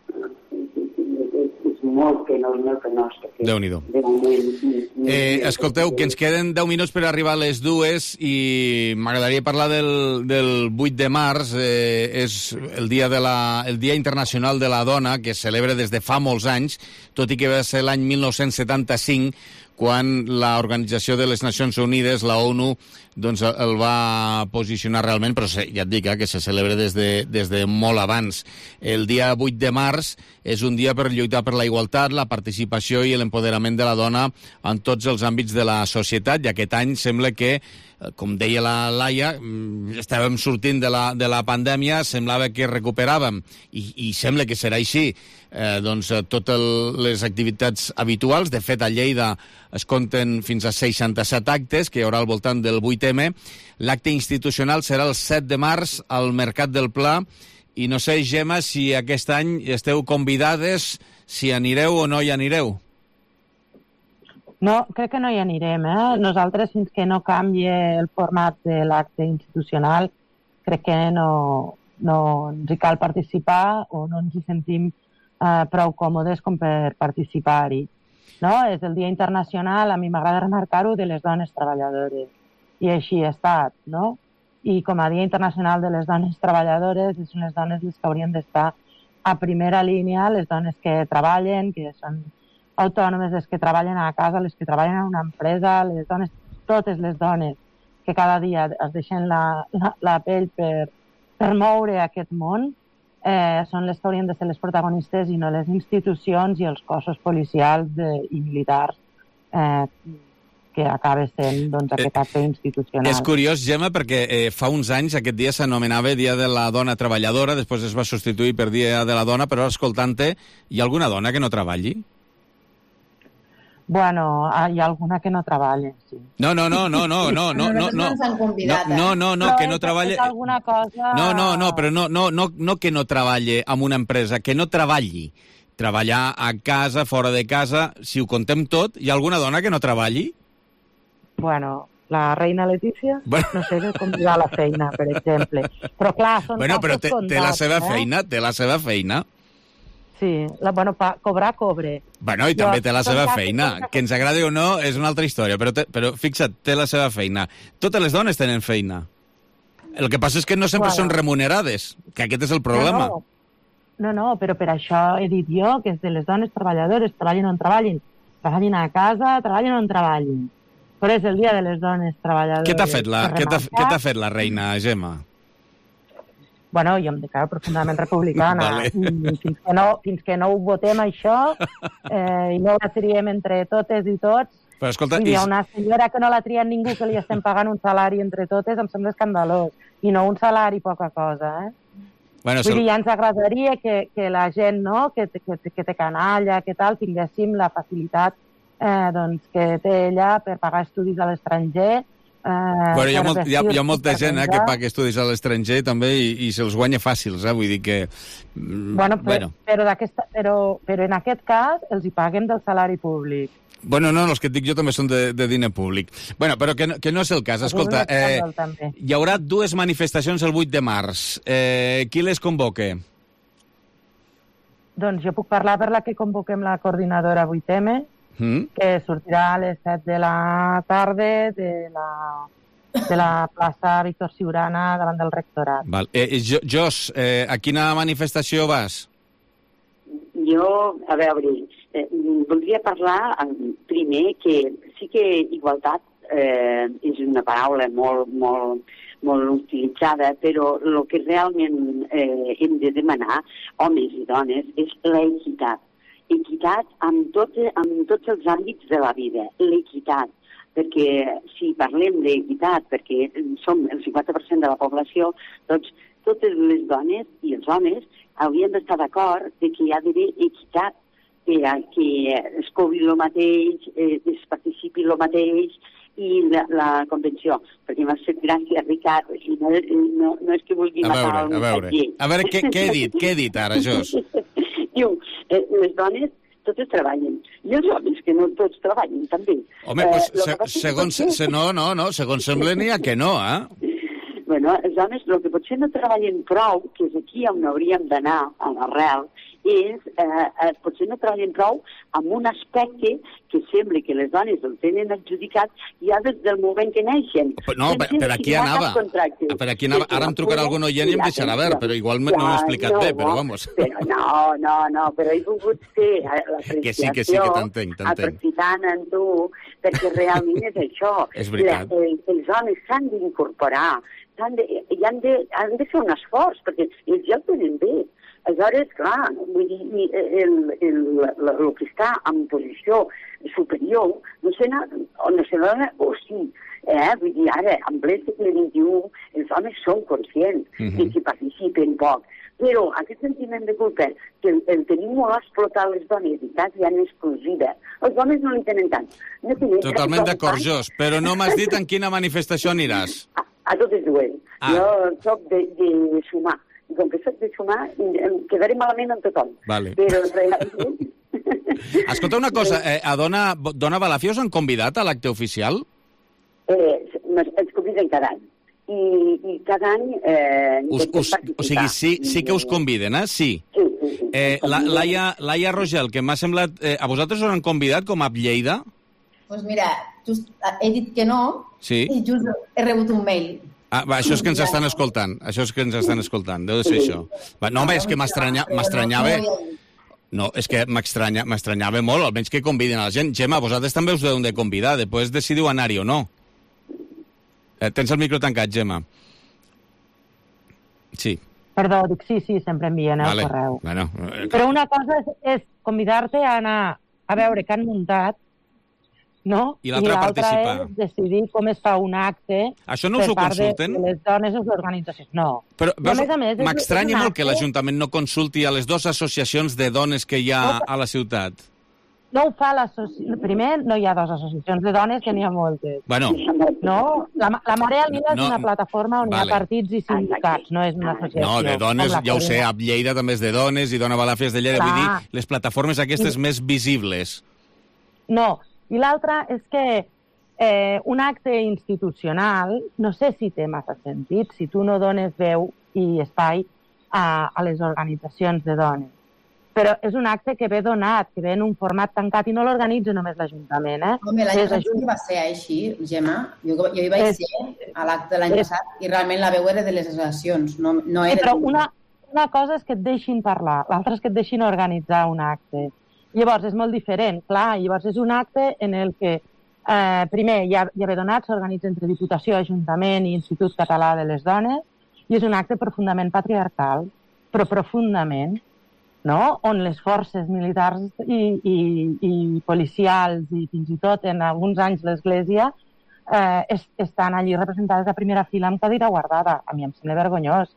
Speaker 11: És molt penós.
Speaker 1: Déu-n'hi-do. Escolteu, que ens queden 10 minuts per arribar a les 2 i m'agradaria parlar del 8 de març. És el Dia Internacional de la Dona, que es celebra des de fa molts anys, tot i que va ser l'any 1975, quan l'Organització de les Nacions Unides, la ONU, doncs el va posicionar realment, però ja et dic que se celebra des de molt abans. El dia 8 de març és un dia per lluitar per la igualtat, la participació i l'empoderament de la dona en tots els àmbits de la societat, i aquest any sembla que, com deia la Laia, estàvem sortint de la pandèmia, semblava que recuperàvem, i sembla que serà així, totes les activitats habituals. De fet, a Lleida es compten fins a 67 actes que hi haurà al voltant del 8M. L'acte institucional serà el 7 de març al Mercat del Pla, i no sé, Gemma, si aquest any esteu convidades, si anireu o no hi anireu.
Speaker 16: No, crec que no hi anirem, Nosaltres, fins que no canvie el format de l'acte institucional, crec que no ens hi cal participar o no ens hi sentim prou còmodes com per participar-hi. No? És el Dia Internacional, a mi m'agrada remarcar-ho, de les dones treballadores. I així ha estat, no? I com a Dia Internacional de les dones treballadores, són les dones les que haurien d'estar a primera línia, les dones que treballen, que són autònomes, les que treballen a casa, les que treballen en una empresa, les dones, totes les dones que cada dia es deixen la pell per moure aquest món, són les que haurien de ser les protagonistes i no les institucions i els cossos policials i militars que acaba sent aquest acte institucional.
Speaker 1: És curiós, Gemma, perquè fa uns anys aquest dia s'anomenava Dia de la Dona Treballadora, després es va substituir per Dia de la Dona, però escoltant-te, hi ha alguna dona que no treballi?
Speaker 16: Bueno, hi ha alguna que no treballa, sí.
Speaker 1: No, que no treballa... No, però no que no treballe en una empresa, que no treballi. Treballar a casa, fora de casa, si ho contem tot, hi ha alguna dona que no treballi?
Speaker 16: Bueno, la reina Letícia, no sé com va a la feina, per exemple. Però clar, són
Speaker 1: però té la seva feina, té la seva feina.
Speaker 16: Sí, cobrar, cobre.
Speaker 1: Bueno, i també té la seva feina. Que ens agradi o no és una altra història, però fixa't, té la seva feina. Totes les dones tenen feina. El que passa és que no sempre són remunerades, que aquest és el problema.
Speaker 16: No, però per això he dit jo que és de les dones treballadores, treballin on treballin. Treballin a casa, treballin on treballin. Però és el dia de les dones treballadores.
Speaker 1: Què t'ha fet la reina, Gemma?
Speaker 16: Bueno, jo em declaro profundament republicana.
Speaker 1: Vale.
Speaker 16: Fins que no ho votem, això, i no la triem entre totes i tots,
Speaker 1: però, escolta,
Speaker 16: hi ha una senyora que no la tria ningú, que li estem pagant un salari entre totes, em sembla escandalós. I no un salari poca cosa,
Speaker 1: Bueno,
Speaker 16: Vull dir, ja ens agradaria que la gent, no?, que té canalla, que tal, tinguéssim la facilitat que té ella per pagar estudis a l'estranger.
Speaker 1: Bueno, hi ha molta gent que paga estudis a l'estranger també i se'ls guanya fàcils, vull dir que...
Speaker 16: Però en aquest cas els hi paguen del salari públic.
Speaker 1: Bueno, no, els que et dic jo també són de diner públic. Bueno, però que no és el cas. Escolta, hi haurà 2 manifestacions el 8 de març. Qui les convoca?
Speaker 16: Doncs jo puc parlar per la que convoquem la coordinadora 8M, que sortirà a les 7 de la tarda de la plaça Víctor Siurana davant del rectorat.
Speaker 1: Val. Jos, a quina manifestació vas?
Speaker 11: Jo, a veure, voldria parlar primer que sí que igualtat és una paraula molt utilitzada, però el que realment hem de demanar, homes i dones, és l'equitat. Equitat en tots els àmbits de la vida, l'equitat. Perquè si parlem d'equitat, perquè som el 50% de la població, doncs totes les dones i els homes haurien d'estar d'acord que hi ha d'haver equitat, que es cobri el mateix, es participi el mateix, i la convenció, perquè m'ha fet gràcia, Ricard, no és que vulgui matar el missatger.
Speaker 1: A veure, què he dit ara, Jos?
Speaker 11: Diu, les dones totes treballen, i els homes que no tots treballen, també.
Speaker 1: Home, segons sembla n'hi ha que no,
Speaker 11: Bueno, els homes, el que potser no treballen prou, que és aquí on hauríem d'anar a l'arrel, és potser no treballen prou amb un aspecte que sembla que les dones el tenen adjudicat ja des del moment que neixen.
Speaker 1: No, per aquí anava. Ara em trucarà algun oient i em deixarà veure, però igual no m'he explicat bé, però vamos.
Speaker 11: No, però he volgut fer l'apreciació.
Speaker 1: Que sí, que t'entenc.
Speaker 11: Aprofitant en tu, perquè realment és això.
Speaker 1: És veritat.
Speaker 11: Els homes s'han d'incorporar, han de fer un esforç, perquè ells ja el tenen bé. Aleshores, clar, vull dir, el que està en posició superior no se n'adona, sí. Vull dir, ara, en ple segle XXI, els homes són conscients de que participen poc. Però aquest sentiment de culpa, que el tenim molt explotat les dones i quasi en exclusiva, els homes no li tenen tant.
Speaker 1: Totalment d'acord, Jos, però no m'has dit en quina manifestació aniràs.
Speaker 11: A totes dues. Jo soc de sumar. I com que soc de sumar, em quedaré malament amb tothom.
Speaker 1: Vale.
Speaker 11: Però realment...
Speaker 1: Escolta una cosa, a Dona Balafia us han convidat a l'acte oficial?
Speaker 11: Ens conviden cada any. I cada any...
Speaker 1: O sigui, sí que us conviden, Sí. Laia Rogel, que m'ha semblat... A vosaltres us han convidat com a Lleida?
Speaker 13: Doncs mira, just he dit que no, i just he rebut un mail.
Speaker 1: Això és que ens estan escoltant. Deu de ser això. No, home, és que m'estranyava... No, és que m'estranyava molt, almenys que conviden a la gent. Gemma, vosaltres també us deuen de convidar, després decidiu anar-hi o no. Tens el micro tancat, Gemma. Sí.
Speaker 16: Perdó, dic sí, sempre envien el correu.
Speaker 1: Bueno,
Speaker 16: però una cosa és convidar-te a anar a veure què han muntat, no?
Speaker 1: I l'altra participar.
Speaker 16: És decidir com es fa un acte.
Speaker 1: Això no us ho consulten?
Speaker 16: De les dones o les organitzacions. No.
Speaker 1: Però m'estranya molt que l'Ajuntament no consulti a les dues associacions de dones que hi ha a la ciutat.
Speaker 16: No ho fa l'associació. Primer, no hi ha dues associacions de dones, que n'hi ha moltes.
Speaker 1: Bueno.
Speaker 16: No? La Marea Lila és una plataforma on hi ha partits i sindicats, no és una associació.
Speaker 1: No, de dones, ja ho sé, a Lleida també és de dones i Dona Balafia és de Lleida. Vull dir, les plataformes aquestes més visibles.
Speaker 16: No. I l'altra és que un acte institucional, no sé si té massa sentit, si tu no dones veu i espai a les organitzacions de dones. Però és un acte que ve donat, que ve en un format tancat i no l'organitza només l'Ajuntament.
Speaker 13: Home, l'any passat va ser així, Gemma. Jo hi vaig ser a l'acte de l'any passat i realment la veu era de les associacions. No era
Speaker 16: però una cosa és que et deixin parlar, l'altra és que et deixin organitzar un acte. Llavors, és molt diferent, clar, llavors és un acte en el que, primer, ja ve donat, s'organitza entre Diputació, Ajuntament i Institut Català de les Dones, i és un acte profundament patriarcal, però profundament, no? On les forces militars i policials i fins i tot en alguns anys l'Església estan allí representades a primera fila amb cadira guardada. A mi em sembla vergonyós.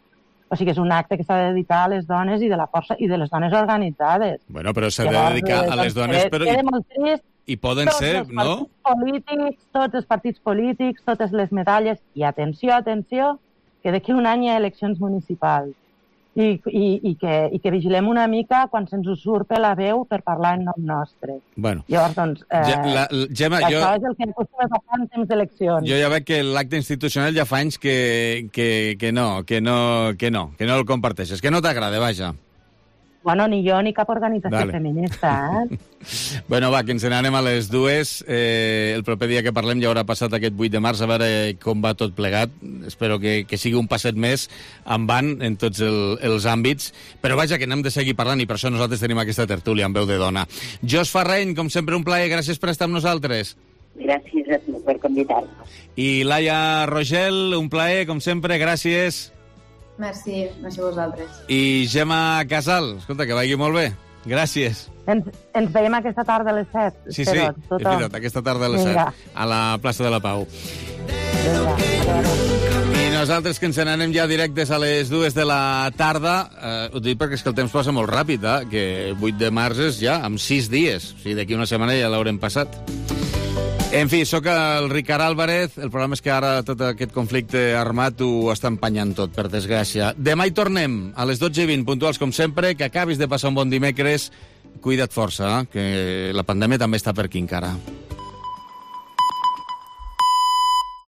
Speaker 16: O sigui, és un acte que s'ha de dedicar a les dones i de la força i de les dones organitzades.
Speaker 1: Bueno, però s'ha de dedicar a les dones, però...
Speaker 16: Queda molt trist.
Speaker 1: I poden ser, no?
Speaker 16: Tots els partits polítics, totes les medalles, i atenció, que d'aquí un any hi ha eleccions municipals. I que vigilem una mica quan se'ns usurpa la veu per parlar en nom nostre.
Speaker 1: Bueno.
Speaker 16: Llavors, doncs,
Speaker 1: Gemma,
Speaker 16: això és el que acostuma a passar en temps d'eleccions.
Speaker 1: Jo ja veig que l'acte institucional ja fa anys que no el comparteixes, que no t'agrada, vaja.
Speaker 16: Bueno, ni jo ni cap organització feminista,
Speaker 1: Bueno, va, que ens n'anem a les 2. El proper dia que parlem ja haurà passat aquest 8 de març, a veure com va tot plegat. Espero que sigui un passet més endavant en tots els àmbits. Però vaja, que n'hem de seguir parlant i per això nosaltres tenim aquesta tertúlia amb veu de dona. Jos Farreny, com sempre, un plaer. Gràcies per estar amb nosaltres.
Speaker 11: Gràcies a tu per convidar-nos.
Speaker 1: I Laia Rogel, un plaer, com sempre. Gràcies.
Speaker 13: Merci a vosaltres.
Speaker 1: I Gemma Casal, escolta, que vagi molt bé. Gràcies.
Speaker 16: Ens veiem aquesta tarda a les 7.
Speaker 1: Sí, és veritat, aquesta tarda a les 7, a la plaça de la Pau. I nosaltres que ens n'anem ja directes a les 2 de la tarda, ho dic perquè és que el temps passa molt ràpid, que 8 de març és ja amb 6 dies. O sigui, d'aquí una setmana ja l'haurem passat. En fi, sóc el Ricard Álvarez. El problema és que ara tot aquest conflicte armat ho està empenyant tot, per desgràcia. Demà hi tornem, a les 12:20, puntuals com sempre. Que acabis de passar un bon dimecres. Cuida't força, que la pandèmia també està per aquí encara.